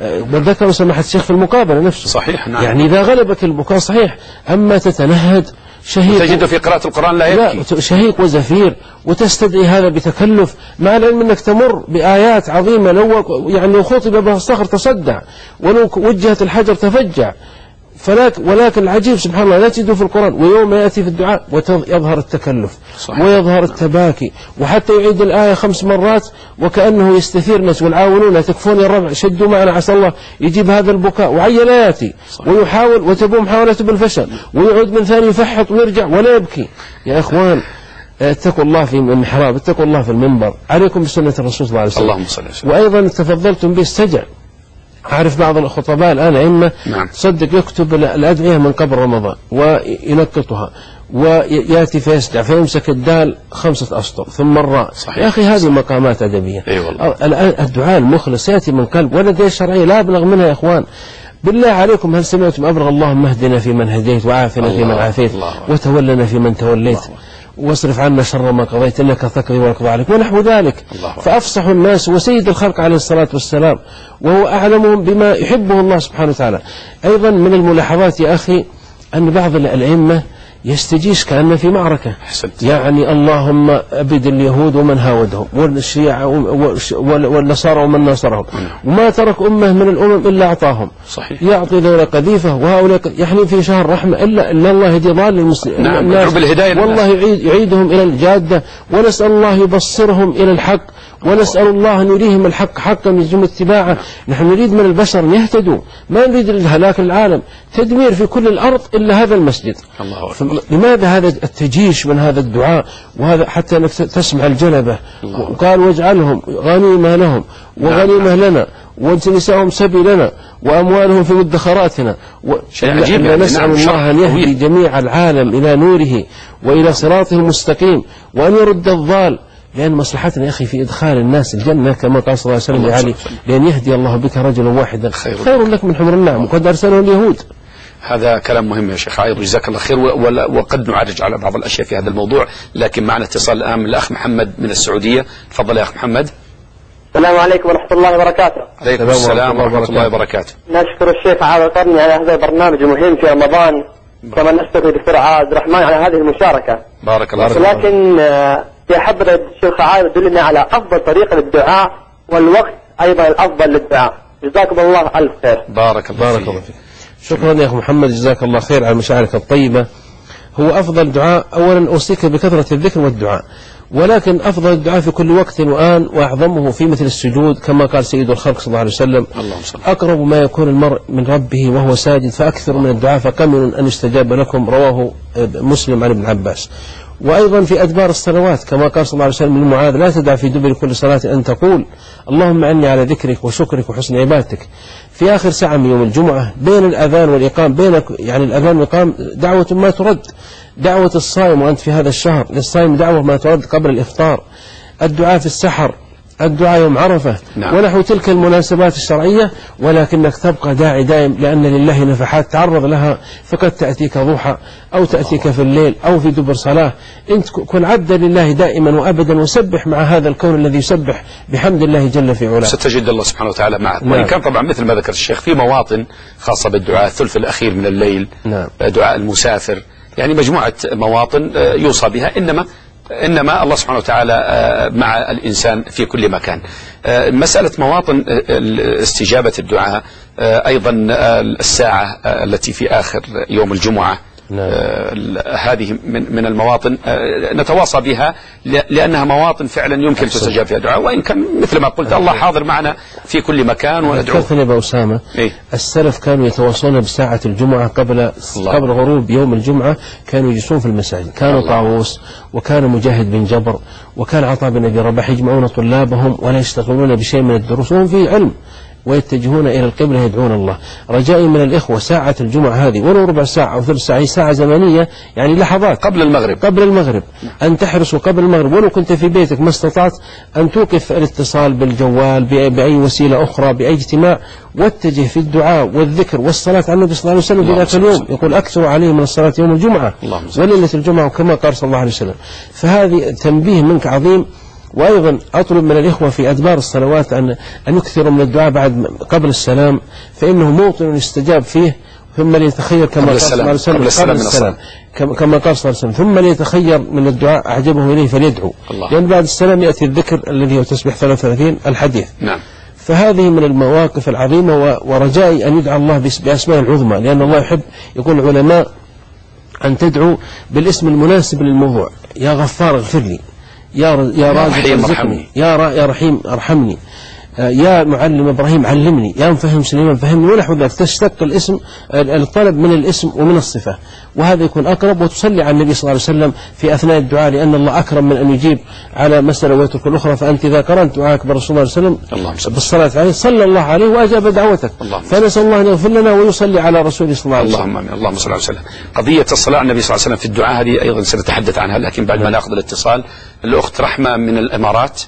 [SPEAKER 2] ذكر سماحة الشيخ في المقابلة نفسه.
[SPEAKER 1] صحيح نعم.
[SPEAKER 2] يعني إذا غلبك البكاء صحيح، أما تتنهد شهيق
[SPEAKER 1] تجد في قراءة القرآن لا يبكي،
[SPEAKER 2] لا شهيق وزفير، وتستدعي هذا بتكلف، مع العلم أنك تمر بآيات عظيمة لو يعني خطب بها الصخر تصدع ولو وجهت الحجر تفجع. فلاك ولكن العجيب سبحان الله لا تجده في القرآن، ويوم يأتي في الدعاء ويظهر التكلف. صحيح. ويظهر التباكي، وحتى يعيد الآية خمس مرات وكأنه يستثير الناس والعاونون تكفون يا ربع شدوا معنا عسى الله يجيب هذا البكاء، وعي لا يأتي. صحيح. ويحاول وتبوم محاولته بالفشل ويعود من ثاني يفحط ويرجع ولا يبكي. يا إخوان اتقوا الله في المحراب، اتقوا الله في المنبر، عليكم بسنة الرسول صلى الله عليه وسلم.
[SPEAKER 1] اللهم صل وسلم.
[SPEAKER 2] وأيضا تفضلتم به استجع. أعرف بعض الخطباء الآن أئمة
[SPEAKER 1] نعم.
[SPEAKER 2] صدق يكتب الأدعية من قبل رمضان وينقطها ويأتي فيسجع فيمسك الدال خمسة أسطر ثم الراء.
[SPEAKER 1] صحيح.
[SPEAKER 2] يا أخي هذه مقامات أدبية.
[SPEAKER 1] أي والله.
[SPEAKER 2] الآن الدعاء المخلص يأتي من قلب ولا دي الشرعية لا أبلغ منها يا إخوان. بالله عليكم هل سمعتم أبلغ اللهم اهدنا في من هديت وعافنا في من عافيت وتولنا في من توليت واصرف عنا شر ما قضيت إنك تقضي ويقضى عليك ونحو ذلك. فأفصح الناس وسيد الخلق عليه الصلاة والسلام وهو أعلمهم بما يحبه الله سبحانه وتعالى. أيضا من الملاحظات يا أخي أن بعض الأئمة يستجيش كأنه في معركة.
[SPEAKER 1] حسنت.
[SPEAKER 2] يعني اللهم أبد اليهود ومن هاودهم والشيعة والنصارى ومن ناصرهم وما ترك أمة من الأمم إلا أعطاهم.
[SPEAKER 1] صحيح.
[SPEAKER 2] يعطي ذولا قذيفة وهؤلاء يحني في شهر رحمة إلا إلا الله يهدي ضال المسلمين.
[SPEAKER 1] نعم.
[SPEAKER 2] والله يعيد يعيدهم إلى الجادة ونسأل الله يبصرهم إلى الحق ونسأل الله أن يريهم الحق حقا يلزم اتباعه. نحن نريد من البشر أن يهتدوا، ما نريد الهلاك العالم، تدمير في كل الأرض إلا هذا المسجد.
[SPEAKER 1] الله.
[SPEAKER 2] لماذا هذا التجيش من هذا الدعاء وهذا حتى أنك تسمع الجلبة وقال واجعلهم غنيمة لهم وغنيمة لنا ونساءهم سبي لنا وأموالهم في مدخراتنا.
[SPEAKER 1] شيء عجيب.
[SPEAKER 2] نسأل
[SPEAKER 1] نعم.
[SPEAKER 2] الله أن يهدي جميع العالم إلى نوره وإلى صراطه المستقيم وأن يرد الضال، لأن مصلحتنا يا أخي في إدخال الناس الجنة كما قال صلى الله عليه وسلم لعلي لأن يهدي الله بك رجلا واحدا خير, خير لك من حمر النعم وقد أرسله اليهود.
[SPEAKER 1] هذا كلام مهم يا شيخ عايض جزاك الله خير، وقد نعرج على بعض الأشياء في هذا الموضوع، لكن معنا اتصال الآن من الأخ محمد من السعودية. تفضل يا أخ محمد.
[SPEAKER 4] السلام عليكم ورحمة الله وبركاته.
[SPEAKER 1] عليكم السلام ورحمة الله وبركاته.
[SPEAKER 4] نشكر الشيخ عادل القرني على هذا البرنامج المهم في رمضان، كما نشكر الدكتور عبد الرحمن على هذه المشاركة.
[SPEAKER 1] بارك الله فيك.
[SPEAKER 4] لكن في حضرة الشيخ عادل دلنا على أفضل طريقة للدعاء والوقت أيضا الأفضل للدعاء. جزاكم الله ألف خير.
[SPEAKER 1] بارك الله
[SPEAKER 2] بارك الله فيك. شكرا يا أخي محمد جزاك الله خير على مشاعرك الطيبة. هو أفضل دعاء أولا أوصيك بكثرة الذكر والدعاء، ولكن أفضل الدعاء في كل وقت وآن وأعظمه في مثل السجود، كما قال سيد الخلق صلى الله عليه وسلم: أقرب ما يكون المرء من ربه وهو ساجد فأكثر من الدعاء فقمن أن يستجاب لكم، رواه مسلم عن ابن عباس. وأيضا في أدبار الصلوات كما قال صلى الله عليه وسلم لمعاذ: لا تدع في دبر كل صلاة أن تقول اللهم أعني على ذكرك وشكرك وحسن عبادتك. في آخر ساعة من يوم الجمعة بين الأذان والإقام، بين يعني الأذان والإقام دعوة ما ترد، دعوة الصائم وأنت في هذا الشهر للصائم دعوة ما ترد قبل الإفطار، الدعاء في السحر، الدعاء يوم عرفة، نعم. ونحو تلك المناسبات الشرعية، ولكنك تبقى داعي دائم، لأن لله نفحات تعرض لها، فقد تأتيك ضحى أو تأتيك في الليل أو في دبر صلاة. أنت كن عبدا لله دائما وأبدا، وسبح مع هذا الكون الذي يسبح بحمد الله جل في علاه،
[SPEAKER 1] ستجد الله سبحانه وتعالى معك.
[SPEAKER 2] نعم.
[SPEAKER 1] وإن كان طبعا مثل ما ذكر الشيخ في مواطن خاصة بالدعاء، الثلث الأخير من الليل، نعم. دعاء المسافر، يعني مجموعة مواطن يوصى بها، إنما إنما الله سبحانه وتعالى مع الإنسان في كل مكان. مسألة مواطن استجابة الدعاء أيضا الساعة التي في آخر يوم الجمعة، نعم. هذه من من المواطن نتواصى بها، لأنها مواطن فعلا يمكن تستجاب فيها الدعاء، وإن كان مثل ما قلت الله حاضر معنا في كل مكان وندعوه.
[SPEAKER 2] ذكرتني أبو أسامة، إيه؟ السلف كانوا يتواصون بساعة الجمعة قبل الله. قبل غروب يوم الجمعة كانوا يجلسون في المساجد، كانوا طاووس وكان مجاهد بن جبر وكان عطاء بن أبي رباح يجمعون طلابهم ولا يشتغلون بشيء من الدروس وهم في علم، ويتجهون إلى القبلة يدعون الله. رجائي من الإخوة ساعة الجمعة هذه ولو ربع ساعة أو ثلث ساعة، هي ساعة زمنية يعني لحظات
[SPEAKER 1] قبل المغرب
[SPEAKER 2] قبل المغرب أن تحرصوا قبل المغرب، ولو كنت في بيتك ما استطعت أن توقف الاتصال بالجوال بأي وسيلة أخرى بأي اجتماع، واتجه في الدعاء والذكر والصلاة على النبي صلى الله عليه وسلم في ذاك اليوم. يقول: أكثر عليه من الصلاة يوم الجمعة وليلة الجمعة، كما قال صلى الله عليه وسلم. فهذه تنبيه منك عظيم. وأيضا أطلب من الإخوة في أدبار الصلوات أن أن يكثروا من الدعاء بعد قبل السلام، فإنه موطن يستجاب فيه، ثم ليتخير كما قال صلى الله عليه وسلم قبل السلام, السلام كما قال صلى الله عليه وسلم، ثم ليتخير من الدعاء أعجبه إليه فليدعو، لأن بعد السلام يأتي الذكر الذي هو تسبيح ثلاثة وثلاثين الحديث.
[SPEAKER 1] نعم.
[SPEAKER 2] فهذه من المواقف العظيمة، ورجائي أن يدعى الله بأسماء العظمى، لأن الله يحب، يقول العلماء، أن تدعو بالاسم المناسب للموضوع: يا غفار اغفر لي، يا يا رازق ارزقني، يا را يا رحيم ارحمني، يا معلم إبراهيم علمني، يا مفهم سليمان فهمني، ونحو ذلك. تشتق الاسم الطلب من الاسم ومن الصفة، وهذا يكون أقرب. وتصلي على النبي صلى الله عليه وسلم في أثناء الدعاء، لأن الله أكرم من أن يجيب على مسألة ويترك الأخرى. فأنت إذا قرنت دعاءك برسول الله صلى الله عليه وسلم بالصلاة عليه صلى الله عليه وأجاب دعوتك، فنسأل الله أن يغفر لنا ويصلي على رسوله صلى الله عليه وسلم.
[SPEAKER 1] اللهم آمين. اللهم صل على وسلم. قضية الصلاة على النبي صلى الله عليه وسلم في الدعاء هذه أيضا سنتحدث عنها، لكن بعد ما نأخذ الاتصال. الأخت رحمة من الإمارات،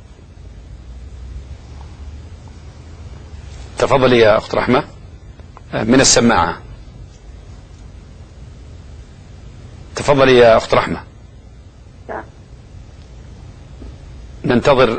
[SPEAKER 1] تفضلي يا أخت رحمة من السماعة. تفضلي يا أخت رحمة. ننتظر.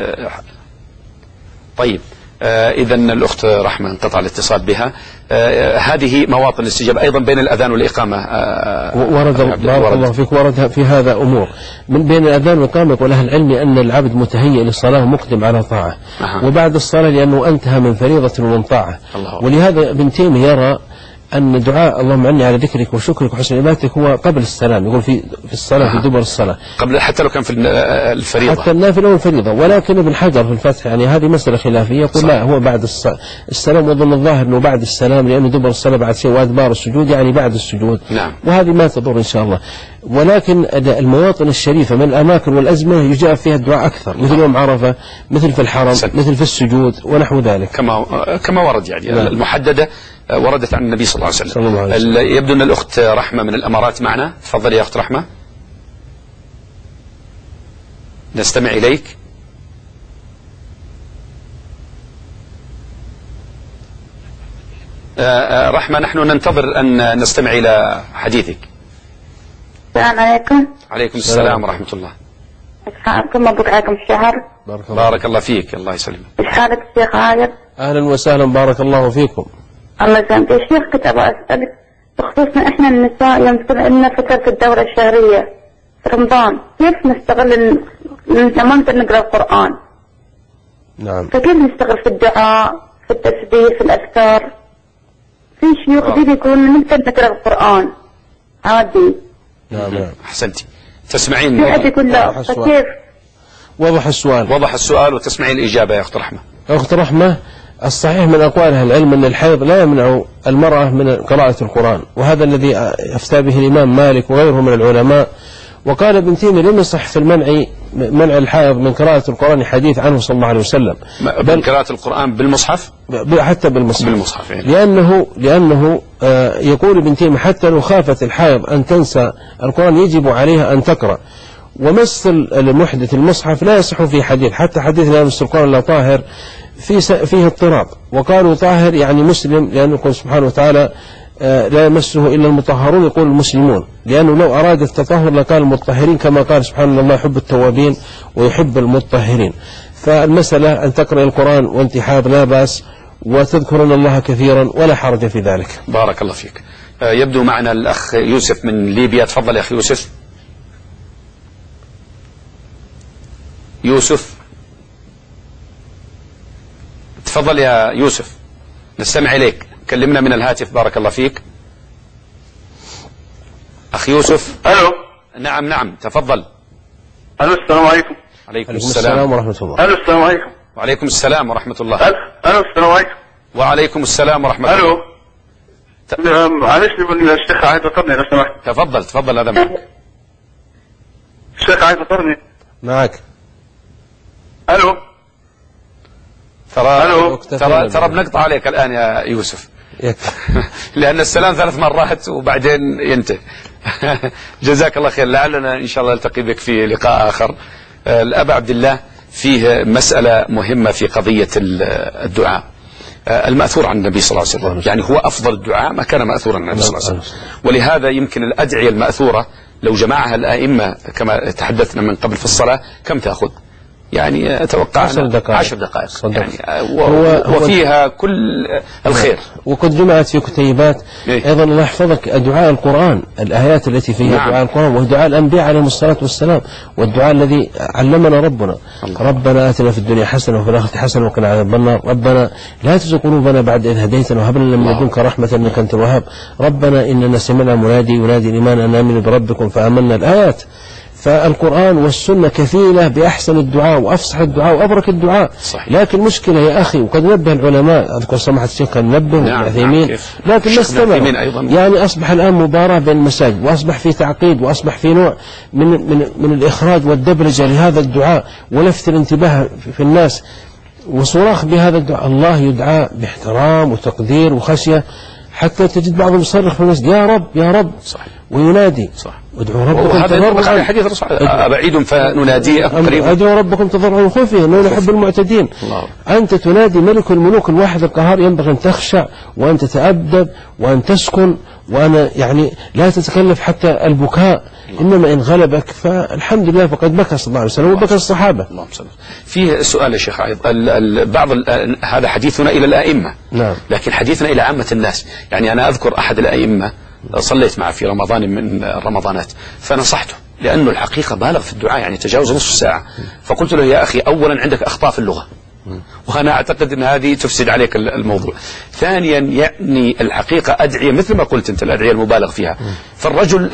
[SPEAKER 1] طيب، إذا الأخت رحمة انقطع الاتصال بها. هذه مواطن الاستجابة أيضا بين الأذان والإقامة.
[SPEAKER 2] ورد بارك الله فيك، ورد في هذا أمور من بين الأذان والإقامة. يقول أهل العلم أن العبد متهيئ للصلاة ومقدم على طاعة، أه. وبعد الصلاة لأنه انتهى من فريضة ومن طاعة. ولهذا ابن تيمية يرى أن دعاء اللهم عني على ذكرك وشكرك وحسن عبادتك هو قبل السلام، يقول في في الصلاة آه. في دبر الصلاة
[SPEAKER 1] قبل، حتى لو كان في الفريضة،
[SPEAKER 2] حتى النافلة والفريضة. ولكن ابن حجر في الفتح يعني هذه مسألة خلافية، يقول لا، هو بعد السلام، وظن الظاهر أنه بعد السلام، لأنه دبر الصلاة بعد شيء، وأدبار السجود يعني بعد السجود.
[SPEAKER 1] نعم.
[SPEAKER 2] وهذه ما تضر إن شاء الله. ولكن المواطن الشريفة من الأماكن والأزمة يجاء فيها الدعاء أكثر، مثل يوم عرفة، مثل في الحرم، سن. مثل في السجود ونحو ذلك،
[SPEAKER 1] كما كما ورد يعني. نعم. المحددة وردت عن النبي صلى الله عليه وسلم.
[SPEAKER 2] صلى الله عليه وسلم.
[SPEAKER 1] يبدو أن الأخت رحمة من الأمارات معنا. تفضلي يا أخت رحمة، نستمع إليك. رحمة، نحن ننتظر أن نستمع إلى حديثك.
[SPEAKER 3] السلام عليكم.
[SPEAKER 1] عليكم السلام ورحمة الله.
[SPEAKER 3] ايش حالكم؟ مبروك عليكم الشهر.
[SPEAKER 2] بارك الله,
[SPEAKER 1] بارك الله فيك. الله يسلمك.
[SPEAKER 3] ايش حالك الشيخ عايد؟
[SPEAKER 2] أهلا وسهلا، بارك الله فيكم.
[SPEAKER 3] الله يسلمك يا شيخ. كنت أبغى أسألك بخصوص احنا النساء يوم تكون عندنا فترة الدورة الشهرية في رمضان، كيف نستغل ما نقدر نقرأ القرآن؟
[SPEAKER 2] نعم.
[SPEAKER 3] فكيف نستغل في الدعاء، في التسبيح، في الأذكار؟ في شيوخ دي يقولون نقدر نقرأ القرآن عادي.
[SPEAKER 2] نعم نعم.
[SPEAKER 1] أحسنتي. تسمعين؟
[SPEAKER 3] في حد يقول لا، فكيف؟
[SPEAKER 2] وضح السؤال.
[SPEAKER 1] وضح السؤال وتسمعين الإجابة يا أخت رحمة.
[SPEAKER 2] أخت رحمة، الصحيح من أقوال أهل العلم أن الحيض لا يمنع المرأة من قراءة القرآن، وهذا الذي أفتى به الإمام مالك وغيره من العلماء. وقال ابن تيمية لم يصح في المنع منع الحائض من قراءة القرآن حديث عنه صلى الله عليه وسلم،
[SPEAKER 1] بل قراءة القرآن بالمصحف،
[SPEAKER 2] حتى بالمصحف,
[SPEAKER 1] بالمصحف يعني.
[SPEAKER 2] لأنه لأنه آه يقول ابن تيمية حتى لو خافت الحائض أن تنسى القرآن يجب عليها أن تقرأ. ومس المحدث المصحف لا يصح في حديث، حتى حديث لا يمس القرآن لا طاهر في فيه اضطراب، وقالوا طاهر يعني مسلم، لأنه يقول سبحانه وتعالى لا يمسه إلا المطهرون، يقول المسلمون، لأنه لو أراد التطهر لقال المطهرين، كما قال سبحانه الله يحب التوابين ويحب المطهرين. فالمسألة أن تقرأ القرآن وانت حاض لا بأس، وتذكرون الله كثيرا ولا حرج في ذلك.
[SPEAKER 1] بارك الله فيك. يبدو معنا الأخ يوسف من ليبيا. تفضل يا أخي يوسف. يوسف تفضل يا يوسف، نستمع إليك، كلمنا من الهاتف. بارك الله فيك أخي يوسف.
[SPEAKER 6] ألو.
[SPEAKER 1] نعم نعم تفضل.
[SPEAKER 6] ألو السلام عليكم.
[SPEAKER 1] عليكم
[SPEAKER 2] السلام ورحمة الله.
[SPEAKER 6] ألو السلام عليكم.
[SPEAKER 1] وعليكم السلام ورحمة الله.
[SPEAKER 6] ألو السلام عليكم.
[SPEAKER 1] وعليكم السلام ورحمة الله.
[SPEAKER 6] ألو. معلش من الشيخ عايز أطرني لو سمحت.
[SPEAKER 1] تفضل تفضل هذا معك.
[SPEAKER 6] الشيخ عايز أطرني.
[SPEAKER 2] معك.
[SPEAKER 6] ألو.
[SPEAKER 1] ترى ألو. ترى ترى بنقطع عليك الآن يا يوسف لأن السلام ثلاث مرات وبعدين ينتهي. جزاك الله خير، لعلنا إن شاء الله نلتقي بك في لقاء آخر. الأب عبد الله، فيه مسألة مهمة في قضية الدعاء المأثور عن النبي صلى الله عليه وسلم، يعني هو أفضل الدعاء ما كان مأثورا عن النبي صلى الله عليه وسلم، ولهذا يمكن الأدعية المأثورة لو جمعها الأئمة كما تحدثنا من قبل في الصلاة كم تأخذ؟ يعني أتوقع
[SPEAKER 2] عشر دقائق,
[SPEAKER 1] عشر دقائق يعني هو وفيها كل الخير،
[SPEAKER 2] وقد جمعت في كتيبات. إيه؟ أيضا الله يحفظك دعاء القرآن، الآيات التي فيها نعم. دعاء القرآن ودعاء الأنبياء عليهم الصلاة والسلام، والدعاء الذي علمنا ربنا الله. ربنا آتنا في الدنيا حسنة وفي الآخرة حسنة وقنا عذاب النار، ربنا لا تزغ قلوبنا بعد إذ هديتنا وهب لنا من لدنك رحمة إنك أنت الوهاب، ربنا إننا سمعنا منادي ينادي الإيمان أن آمنوا بربكم فآمنا. الآيات. فالقرآن والسنة كفيلة بأحسن الدعاء وأفصح الدعاء وأبرك الدعاء. صحيح. لكن مشكلة يا أخي، وقد نبه العلماء، أذكر سماحة الشيخ كان نبه
[SPEAKER 1] نعم
[SPEAKER 2] العثيمين،
[SPEAKER 1] نعم
[SPEAKER 2] لكن ما استمر. يعني أصبح الآن مباراة بين المساجد، وأصبح في تعقيد، وأصبح في نوع من من من الإخراج والدبلجة لهذا الدعاء ولفت الانتباه في الناس وصراخ بهذا الدعاء. الله يدعى باحترام وتقدير وخشية، حتى تجد بعضهم يصرخ في المسجد يا رب يا رب. صحيح. وينادي. صح. ادعوا ربكم
[SPEAKER 1] تضرعا، حديث الرسول أبعيد فنناديه قريبا،
[SPEAKER 2] ادعوا ربكم تضرعا وخفيا انه يحب المعتدين. الله. انت تنادي ملك الملوك الواحد القهار، ينبغي ان تخشع وان تتأدب وان تسكن، وأنا يعني لا تتكلف حتى البكاء، إنما إن غلبك فالحمد لله، فقد بكى صلى الله عليه وسلم وبكى الصحابة.
[SPEAKER 1] فيه سؤال يا شيخ عيض، بعض هذا حديثنا إلى الأئمة، نعم. لكن حديثنا إلى عامة الناس. يعني أنا أذكر أحد الأئمة صليت معه في رمضان من الرمضانات، فنصحته لأنه الحقيقة بالغ في الدعاء، يعني تجاوز نصف ساعة، فقلت له يا أخي أولا عندك أخطاء في اللغة، وأنا أعتقد أن هذه تفسد عليك الموضوع. ثانيا يعني الحقيقة أدعية مثل ما قلت أنت، الأدعية المبالغ فيها. فالرجل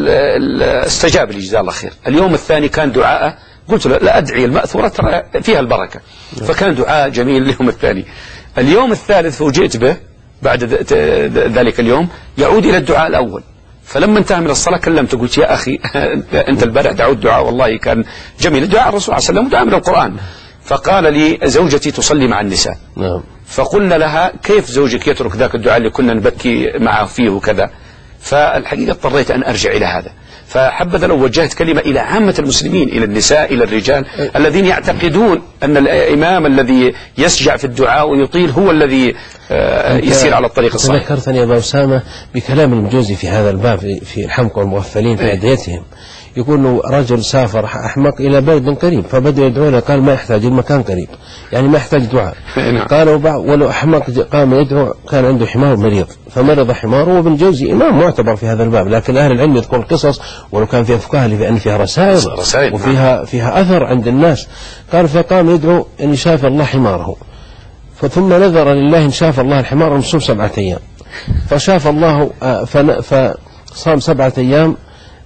[SPEAKER 1] استجاب لي جزاه الله خير. اليوم الثاني كان دعاءه، قلت له لا أدعية المأثورة ترى فيها البركة، فكان دعاء جميل اليوم الثاني. اليوم الثالث فوجئت به بعد ذلك اليوم يعود إلى الدعاء الأول، فلما انتهى من الصلاة كلمته قلت يا أخي أنت البارح دعوت دعاء والله كان جميل، دعاء الرسول صلى الله عليه وسلم ودعاء من القرآن. فقال لي زوجتي تصلي مع النساء، نعم. فقلنا لها كيف زوجك يترك ذاك الدعاء اللي كنا نبكي معه فيه وكذا؟ فالحقيقة اضطريت أن أرجع إلى هذا. فحبذا لو وجهت كلمة إلى عامة المسلمين، إلى النساء، إلى الرجال الذين يعتقدون أن الإمام الذي يسجع في الدعاء ويطيل هو الذي يسير على الطريق الصحيح.
[SPEAKER 2] ذكرتني يا أبا أسامة بكلام المجوزي في هذا الباب في الحمق والمغفلين في أدعيتهم. يقول رجل سافر أحمق إلى بلد قريب، فبدأ يدعو له، قال ما يحتاج المكان قريب، يعني ما يحتاج دعاء. قال ولو أحمق قام يدعو، كان عنده حمار مريض فمرض حماره. وابن جوزي إمام معتبر في هذا الباب، لكن أهل العلم يذكر القصص ولو كان فيها فقهاء لأن فيها رسائل وفيها فيها أثر عند الناس. قال فقام يدعو أن يشافي الله حماره، فثم نذر لله إن شاف الله الحمار نصوم سبعة أيام، فشاف الله فصام سبعة أيام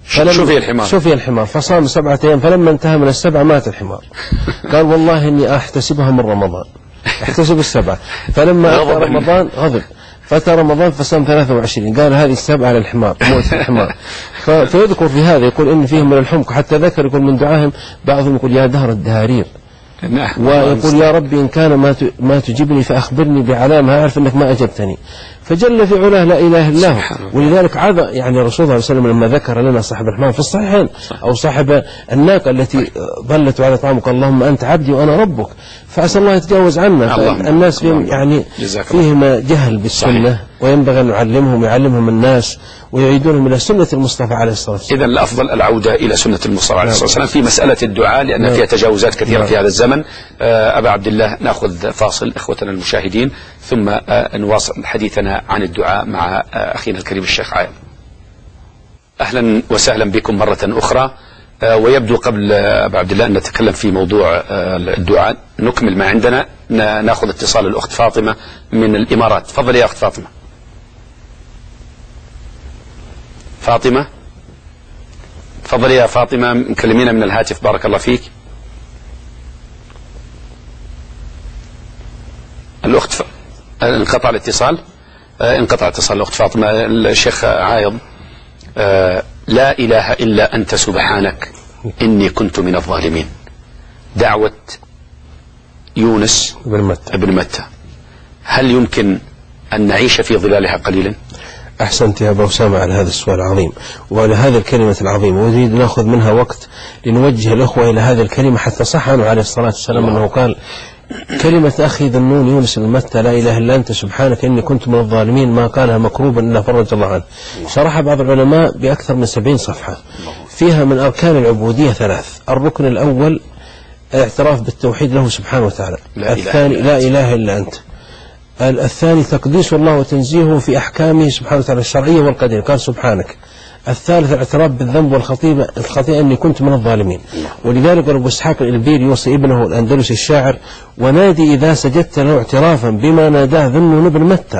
[SPEAKER 1] شوفي الحمار
[SPEAKER 2] شوفي الحمار فصام سبعة أيام، فلما انتهى من السبعة مات الحمار. قال والله إني أحتسبها من رمضان، احتسب السبعة. فلما أتى رمضان غضب، فأتى رمضان فصام ثلاثة وعشرين، قال هذه السبعة على الحمار، موت الحمار. فيذكر في هذا يقول إن فيهم من الحمق، حتى ذكر يقول من دعاهم بعضهم يقول يا دهر الدهارير، ويقول يا ربي إن كان ما ما تجيبني فأخبرني بعلامة أعرف أنك ما أجبتني. فجل في علاه لا إله إلا هو. ولذلك عاد يعني الرسول صلى الله عليه وسلم لما ذكر لنا صاحب الحمار في الصحيحين أو صاحب الناقة التي ظلت على طعامك اللهم أنت عبدي وأنا ربك، فعسى الله يتجاوز عنا. الناس فيهم يعني فيهم جهل بالسنة، وينبغي أن نعلمهم يعلمهم الناس ويعيدونهم إلى سنة المصطفى عليه الصلاة والسلام.
[SPEAKER 1] إذن الأفضل العودة إلى سنة المصطفى عليه الصلاة والسلام في مسألة الدعاء، لأن فيها تجاوزات كثيرة في هذا الزمن. أبا عبد الله نأخذ فاصل إخوتنا المشاهدين، ثم نواصل حديثنا عن الدعاء مع أخينا الكريم الشيخ عايض. أهلا وسهلا بكم مرة أخرى. ويبدو قبل أبا عبد الله أن نتكلم في موضوع الدعاء نكمل ما عندنا، نأخذ اتصال الأخت فاطمة من الإمارات. تفضل يا أخت فاطمة. فاطمة تفضل يا فاطمة، مكلمينا من الهاتف بارك الله فيك. الأخت ف... انقطع الاتصال انقطع اتصال الأخت فاطمة. الشيخ عايض، آه لا إله إلا أنت سبحانك إني كنت من الظالمين، دعوة يونس
[SPEAKER 2] بن متى
[SPEAKER 1] بن متى، هل يمكن أن نعيش في ظلالها قليلا؟
[SPEAKER 2] أحسنت يا أبو أسامة على هذا السؤال العظيم وعلى هذه الكلمة العظيمة، ونريد نأخذ منها وقت لنوجه الأخوة إلى هذه الكلمة، حتى صح عنه عليه الصلاة والسلام أنه قال كلمة أخي ذا النون يونس بن متى لا إله إلا أنت سبحانك إني كنت من الظالمين ما قالها مكروبا إلا فرج الله عنه. شرح بعض العلماء بأكثر من سبعين صفحة، فيها من أركان العبودية ثلاث. الركن الأول الاعتراف بالتوحيد له سبحانه وتعالى، الثاني لا إله إلا أنت، الثاني تقديس الله وتنزيهه في أحكامه سبحانه وتعالى الشرعية والقدرية قال سبحانك، الثالث الاعتراف بالذنب والخطيئة الخطيئة أني كنت من الظالمين. ولذلك أبو إسحاق الإلبيري يوصي ابنه الأندلسي الشاعر ونادي إذا سجدت له اعترافا بما ناداه ذو النون بن متى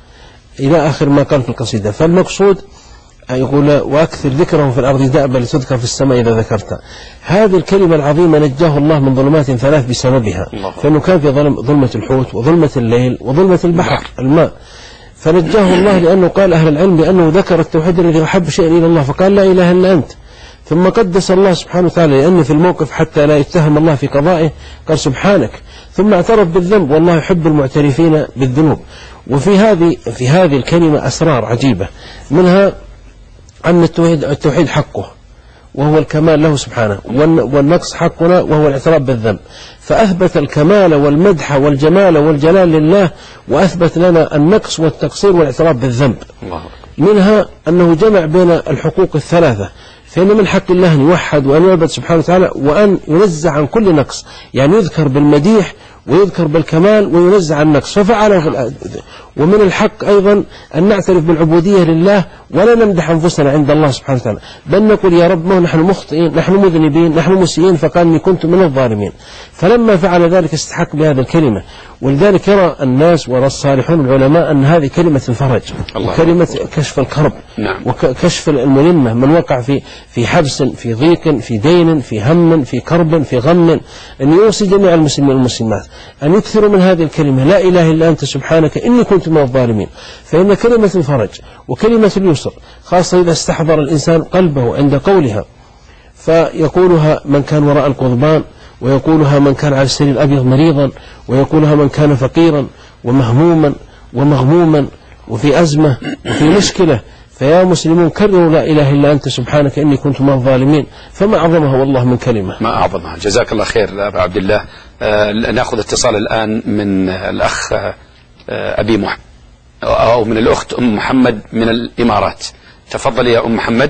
[SPEAKER 2] إلى آخر ما قال في القصيدة. فالمقصود يقول وأكثر ذكره في الأرض دأبا لتذكر في السماء إذا ذكرت. هذه الكلمة العظيمة نجاه الله من ظلمات ثلاث بسببها، فإنه كان في ظلمة الحوت وظلمة الليل وظلمة البحر الماء، فنجاه الله لأنه قال أهل العلم بأنه ذكر التوحيد الذي أحب شيء إلى الله فقال لا إله إلا أنت، ثم قدس الله سبحانه وتعالى لأن في الموقف حتى لا يتهم الله في قضائه قال سبحانك، ثم اعترف بالذنب والله يحب المعترفين بالذنوب. وفي هذه في هذه الكلمة أسرار عجيبة، منها أن التوحيد, التوحيد حقه وهو الكمال له سبحانه، والنقص حقنا وهو الاعتراف بالذنب، فأثبت الكمال والمدح والجمال والجلال لله، وأثبت لنا النقص والتقصير والاعتراف بالذنب. منها أنه جمع بين الحقوق الثلاثة، فإن من حق الله أن يوحد وأن يعبد سبحانه وتعالى وأن ينزع عن كل نقص، يعني يذكر بالمديح ويذكر بالكمال وينزع عن النقص ففعله في الأ... ومن الحق أيضا أن نعترف بالعبودية لله ولا نمدح أنفسنا عند الله سبحانه وتعالى، بل نقول يا رب ما نحن مخطئين نحن مذنبين نحن مسيئين، فقال إني كنت من الظالمين. فلما فعل ذلك استحق بهذه الكلمة، ولذلك يرى الناس ويرى الصالحون العلماء أن هذه كلمة الفرج وكلمة كشف الكرب
[SPEAKER 1] نعم.
[SPEAKER 2] وكشف الملمة، من وقع في في حبس في ضيق في دين في هم في كرب في غم، أن يوصي جميع المسلمين والمسلمات أن يكثروا من هذه الكلمة لا إله إلا أنت سبحانك إني كنت من الظالمين، فإن كلمة الفرج وكلمة اليسر خاصة إذا استحضر الإنسان قلبه عند قولها، فيقولها من كان وراء القضبان، ويقولها من كان على السرير الأبيض مريضا، ويقولها من كان فقيرا ومهموما ومغموما وفي أزمة وفي مشكلة. فيا مسلمون كرروا لا إله إلا أنت سبحانك إني كنت من الظالمين، فما أعظمها والله من كلمة.
[SPEAKER 1] ما أعظمها. جزاك الله خير أبا عبد الله. آه نأخذ اتصال الآن من الأخ آه أبي محمد أو من الأخت أم محمد من الإمارات. تفضلي يا أم محمد.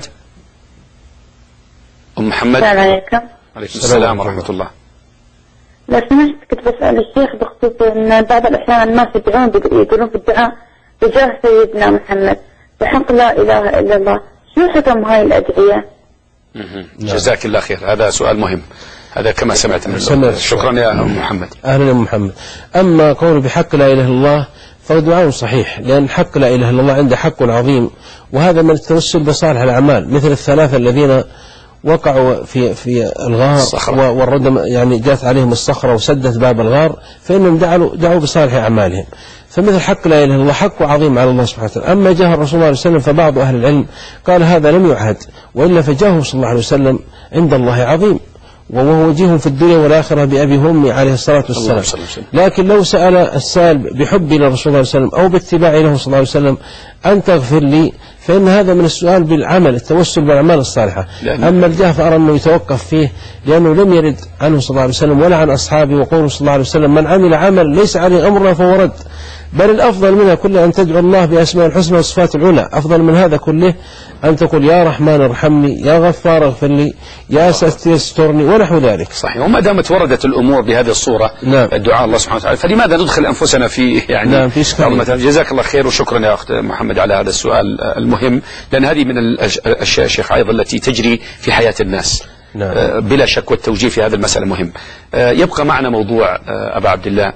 [SPEAKER 1] أم محمد.
[SPEAKER 5] السلام عليكم.
[SPEAKER 1] عليكم السلام ورحمة الله.
[SPEAKER 5] لو سمحت كنت بسأل الشيخ بخصوص أن بعض الأحيان الناس يدعون يقولون في الدعاء بجاه سيدنا محمد بحق لا إله إلا الله، شو حكم هاي الأدعية؟
[SPEAKER 1] جزاك الله خير، هذا سؤال مهم، هذا كما سمعت من الله. شكرا يا أم محمد.
[SPEAKER 2] أهلا يا أم محمد. أما قول بحق لا إله إلا الله فدعاء صحيح، لأن حق لا إله إلا الله عنده حق عظيم، وهذا من التوسل بصالح الأعمال، مثل الثلاثة الذين وقعوا في في الغار والردم، يعني جاءت عليهم الصخرة وسدت باب الغار، فإنهم دعوا دعوا بصالح أعمالهم. فمثل حق لا إله إلا الله حق عظيم على الله سبحانه وتعالى. أما جاه الرسول صلى الله عليه وسلم فبعض أهل العلم قال هذا لم يعهد، وإلا فجاهه صلى الله عليه وسلم عند الله عظيم، وهو وجيه في الدنيا والآخرة بأبي وأمي عليه الصلاة والسلام. لكن لو سأل السائل بحب إلى الرسول صلى الله عليه وسلم أو باتباع له صلى الله عليه وسلم أن تغفر لي، فإن هذا من السؤال بالعمل، التوسل بالأعمال الصالحة. أما الجاه فأرى أنه يتوقف فيه، لأنه لم يرد عنه صلى الله عليه وسلم ولا عن أصحابه، وقوله صلى الله عليه وسلم من عمل عمل ليس عليه أمرنا فهو رد. بل الأفضل منها كله أن تدعو الله بأسماء الحسنى والصفات العلى، أفضل من هذا كله أن تقول يا رحمن ارحمني، يا غفار اغفر لي، يا ستر استرني، ونحو ذلك.
[SPEAKER 1] صحيح. وما دامت وردت الأمور بهذه الصورة،
[SPEAKER 2] نعم.
[SPEAKER 1] الدعاء الله سبحانه وتعالى، فلماذا ندخل أنفسنا في يعني
[SPEAKER 2] نعم في إشكال.
[SPEAKER 1] جزاك الله خير وشكرا يا أخت محمد على هذا السؤال المهم، لأن هذه من الأشياء شيخ أيضا التي تجري في حياة الناس. نعم. بلا شك، والتوجيه في هذه المسألة مهم. يبقى معنا موضوع أبا عبد الله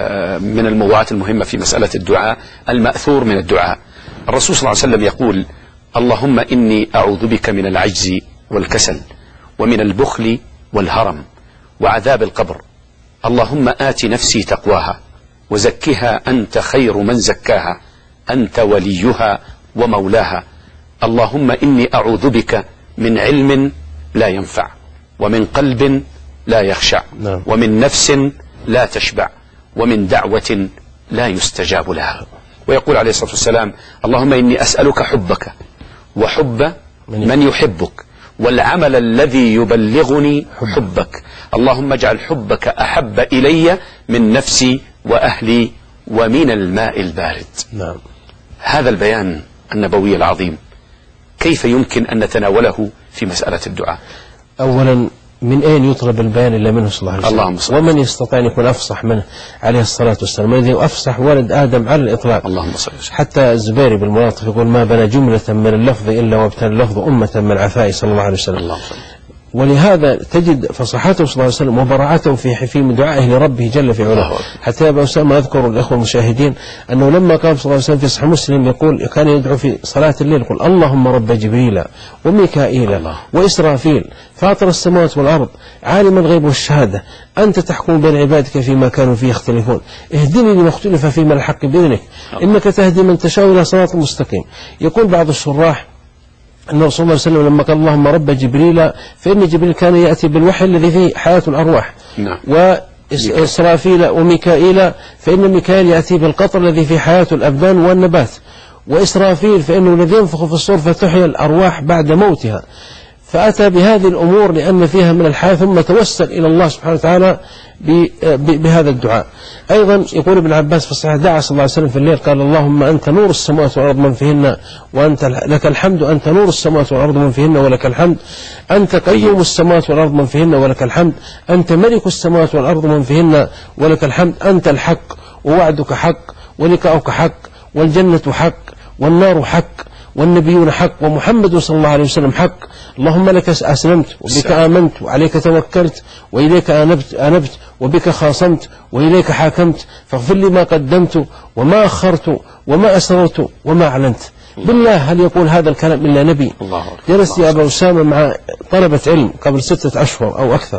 [SPEAKER 1] من الموضوعات المهمة في مسألة الدعاء، المأثور من الدعاء. الرسول صلى الله عليه وسلم يقول اللهم إني أعوذ بك من العجز والكسل ومن البخل والهرم وعذاب القبر، اللهم آت نفسي تقواها وزكها أنت خير من زكاها أنت وليها ومولاها، اللهم إني أعوذ بك من علم لا ينفع ومن قلب لا يخشع
[SPEAKER 2] نعم.
[SPEAKER 1] ومن نفس لا تشبع ومن دعوة لا يستجاب لها. ويقول عليه الصلاة والسلام اللهم إني أسألك حبك وحب من يحبك والعمل الذي يبلغني حبك، اللهم اجعل حبك أحب إلي من نفسي وأهلي ومن الماء البارد.
[SPEAKER 2] نعم.
[SPEAKER 1] هذا البيان النبوي العظيم كيف يمكن أن نتناوله في مسألة الدعاء؟
[SPEAKER 2] أولا من أين يطلب البيان إلا منه صلى الله عليه وسلم؟
[SPEAKER 1] اللهم صل.
[SPEAKER 2] ومن يستطيع أن يكون أفصح منه عليه الصلاة والسلام؟ الذي أفصح ولد آدم على الإطلاق.
[SPEAKER 1] اللهم صل.
[SPEAKER 2] حتى الزبير بالملاطف يقول ما بنى جملة من اللفظ إلا وابتنى اللفظ أمة من عفاء صلى الله عليه وسلم.
[SPEAKER 1] اللهم صل.
[SPEAKER 2] ولهذا تجد فصحته صلى الله عليه وسلم وبراعته في في دعائه لربه جل في علاه. حتى أبا أسامة أذكر الأخوة المشاهدين أنه لما قال صلى الله عليه وسلم في صحيح مسلم يقول كان يدعو في صلاة الليل يقول اللهم رب جبريل وميكائيل وإسرافيل فاطر السماوات والأرض عالم الغيب والشهادة أنت تحكم بين عبادك فيما كانوا فيه يختلفون اهدني لما اختلف فيه من الحق بإذنك إنك تهدي من تشاء إلى صراط مستقيم. يقول بعض الشراح أن رسول الله صلى الله عليه وسلم لما قال اللهم رب جبريل فإن جبريل كان يأتي بالوحي الذي فيه حياة الأرواح.
[SPEAKER 1] نعم.
[SPEAKER 2] وإسرافيل وميكائيل فإن ميكائيل يأتي بالقطر الذي فيه حياة الأبدان والنبات، وإسرافيل فإنه الذي ينفخ في الصور فتحيا الأرواح بعد موتها. فأتى بهذه الأمور لأن فيها من الحياة، ثم توسل إلى الله سبحانه وتعالى بهذا الدعاء. أيضا يقول ابن عباس في الصحيح دعا صلى الله عليه وسلم في الليل قال اللهم أنت نور السماوات والأرض من فيهن وأنت لك الحمد، أنت نور السماوات والأرض من فيهن ولك الحمد، أنت قيوم السماوات والأرض من فيهن ولك الحمد، أنت ملك السماوات والأرض من فيهن ولك الحمد، أنت الحق ووعدك حق ولقاؤك حق والجنة حق والنار حق والنبيون حق ومحمد صلى الله عليه وسلم حق، اللهم لك أسلمت وبك آمنت وعليك توكلت وإليك أنبت, أنبت وبك خاصمت وإليك حاكمت، فاغفر لي ما قدمت وما أخرت وما أسررت وما أعلنت. بالله هل يقول هذا الكلام إلا نبي؟ جلست يا أبا أسامة مع طلبة علم قبل ستة أشهر أو أكثر،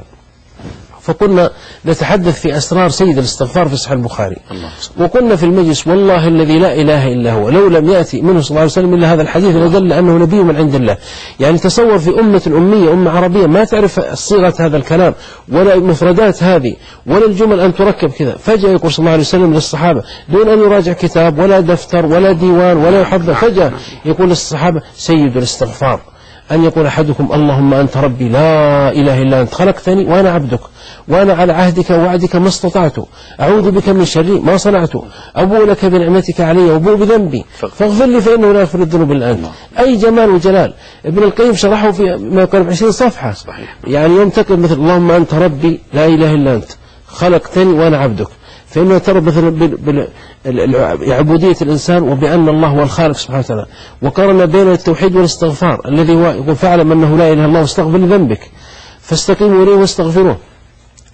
[SPEAKER 2] فكنا نتحدث في أسرار سيد الاستغفار في صحيح البخاري، وكنا في المجلس والله الذي لا إله إلا هو لو لم يأتي منه صلى الله عليه وسلم إلا هذا الحديث لدل أنه نبي من عند الله. يعني تصور في أمة أمية أمة عربية ما تعرف صيغة هذا الكلام ولا المفردات هذه ولا الجمل أن تركب كذا، فجأة يقول صلى الله عليه وسلم للصحابة دون أن يراجع كتاب ولا دفتر ولا ديوان ولا يحضر، فجأة يقول للصحابة سيد الاستغفار أن يقول أحدكم اللهم أنت ربي لا إله إلا أنت خلقتني وأنا عبدك وأنا على عهدك ووعدك ما استطعت أعوذ بك من شر ما صنعت أبوء لك بنعمتك علي وأبوء بذنبي فاغفر لي فإنه لا يغفر الذنوب إلا أنت. أي جمال وجلال. ابن القيم شرحه في ما يقرب عشرين صفحة. يعني ينتقل مثل اللهم أنت ربي لا إله إلا أنت خلقتني وأنا عبدك، فإنه ترى مثلا بعبودية الإنسان وبأن الله هو الخالق سبحانه وتعالى، وقارن بين التوحيد والاستغفار الذي هو يقول فاعلم أنه لا إله إلا الله واستغفر لذنبك فاستقيموا إليه واستغفروه.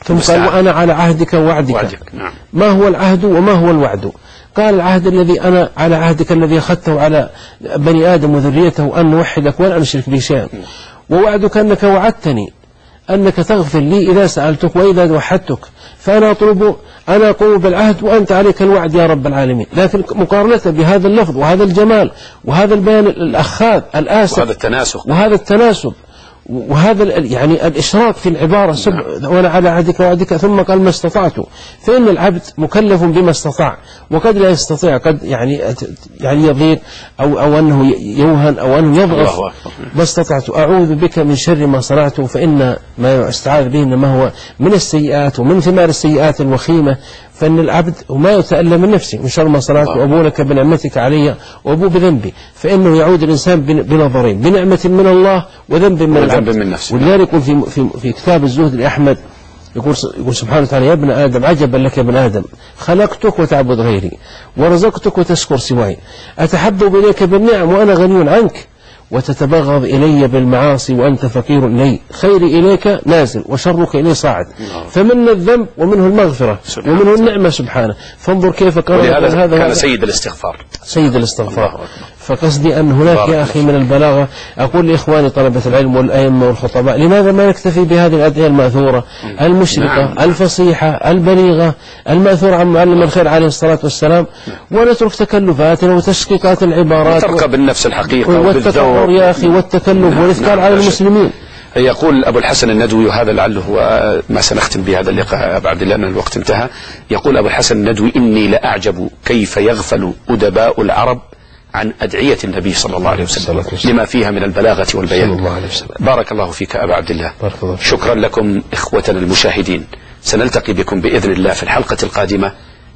[SPEAKER 2] ثم قال وأنا على عهدك ووعدك.
[SPEAKER 1] وعدك. نعم.
[SPEAKER 2] ما هو العهد وما هو الوعد؟ قال العهد الذي أنا على عهدك الذي أخذته على بني آدم وذريته أن نوحدك ولا نشرك به شيئا، ووعدك أنك وعدتني أنك تغفر لي إذا سألتك وإذا وحدتك، فأنا أطلب أنا أقوم بالعهد وأنت عليك الوعد يا رب العالمين. لكن مقارنة بهذا اللفظ وهذا الجمال وهذا البيان الأخاذ الآسف
[SPEAKER 1] وهذا التناسق
[SPEAKER 2] وهذا التناسب وهذا يعني الإشراك في العبارة وأنا على عهدك ووعدك، ثم قال ما استطعت، فإن العبد مكلف بما استطاع، وقد لا يستطيع، قد يعني يعني يضيق أو أو أنه يوهن أو أنه يضعف. ما استطعت أعوذ بك من شر ما صنعت، فإن ما استعاذ به إنما هو من السيئات ومن ثمار السيئات الوخيمة، فإن العبد وما يتألم من نفسه من شر ما صنعت وأبو لك بنعمتك علي وأبو بذنبي، فإنه يعود الإنسان بنظرين، بنعمة من الله وذنب من العبد
[SPEAKER 1] من نفسه.
[SPEAKER 2] ولذلك يقول في, في, في كتاب الزهد لأحمد يقول, يقول سبحانه وتعالى يا ابن آدم عجبا لك يا ابن آدم، خلقتك وتعبد غيري ورزقتك وتشكر سواي، أتحبب إليك بالنعم وأنا غني عنك، وتتبغض إلي بالمعاصي وأنت فقير إلي، خيري إليك نازل وشرك إلي صاعد، فمن الذنب ومنه المغفرة ومنه النعمة سبحانه. فانظر كيف قال
[SPEAKER 1] هذا كان سيد الاستغفار
[SPEAKER 2] سيد الاستغفار. فقصدي أن هناك يا أخي من البلاغة، أقول لإخواني طلبة العلم والأئمة والخطباء لماذا ما نكتفي بهذه الأدعية المأثورة المشرقة نعم. الفصيحة البليغة المأثورة عن معلم الخير عليه الصلاة والسلام، ونترك تكلفاتنا وتشقيقات العبارات
[SPEAKER 1] وترقى بالنفس الحقيقة
[SPEAKER 2] والتكرر يا أخي والتكلف والإثقال على المسلمين.
[SPEAKER 1] يقول أبو الحسن الندوي، وهذا لعله ما سنختم بهذا اللقاء أبو عبد الله أن الوقت انتهى، يقول أبو الحسن الندوي إني لأعجب كيف يغفل أدباء العرب عن أدعية النبي صلى الله عليه وسلم لما فيها من البلاغة والبيان. بارك الله فيك أبا عبد الله. شكرا لكم إخوتنا المشاهدين، سنلتقي بكم بإذن الله في الحلقة القادمة،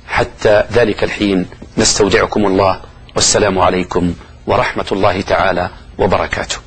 [SPEAKER 1] حتى ذلك الحين نستودعكم الله، والسلام عليكم ورحمة الله تعالى وبركاته.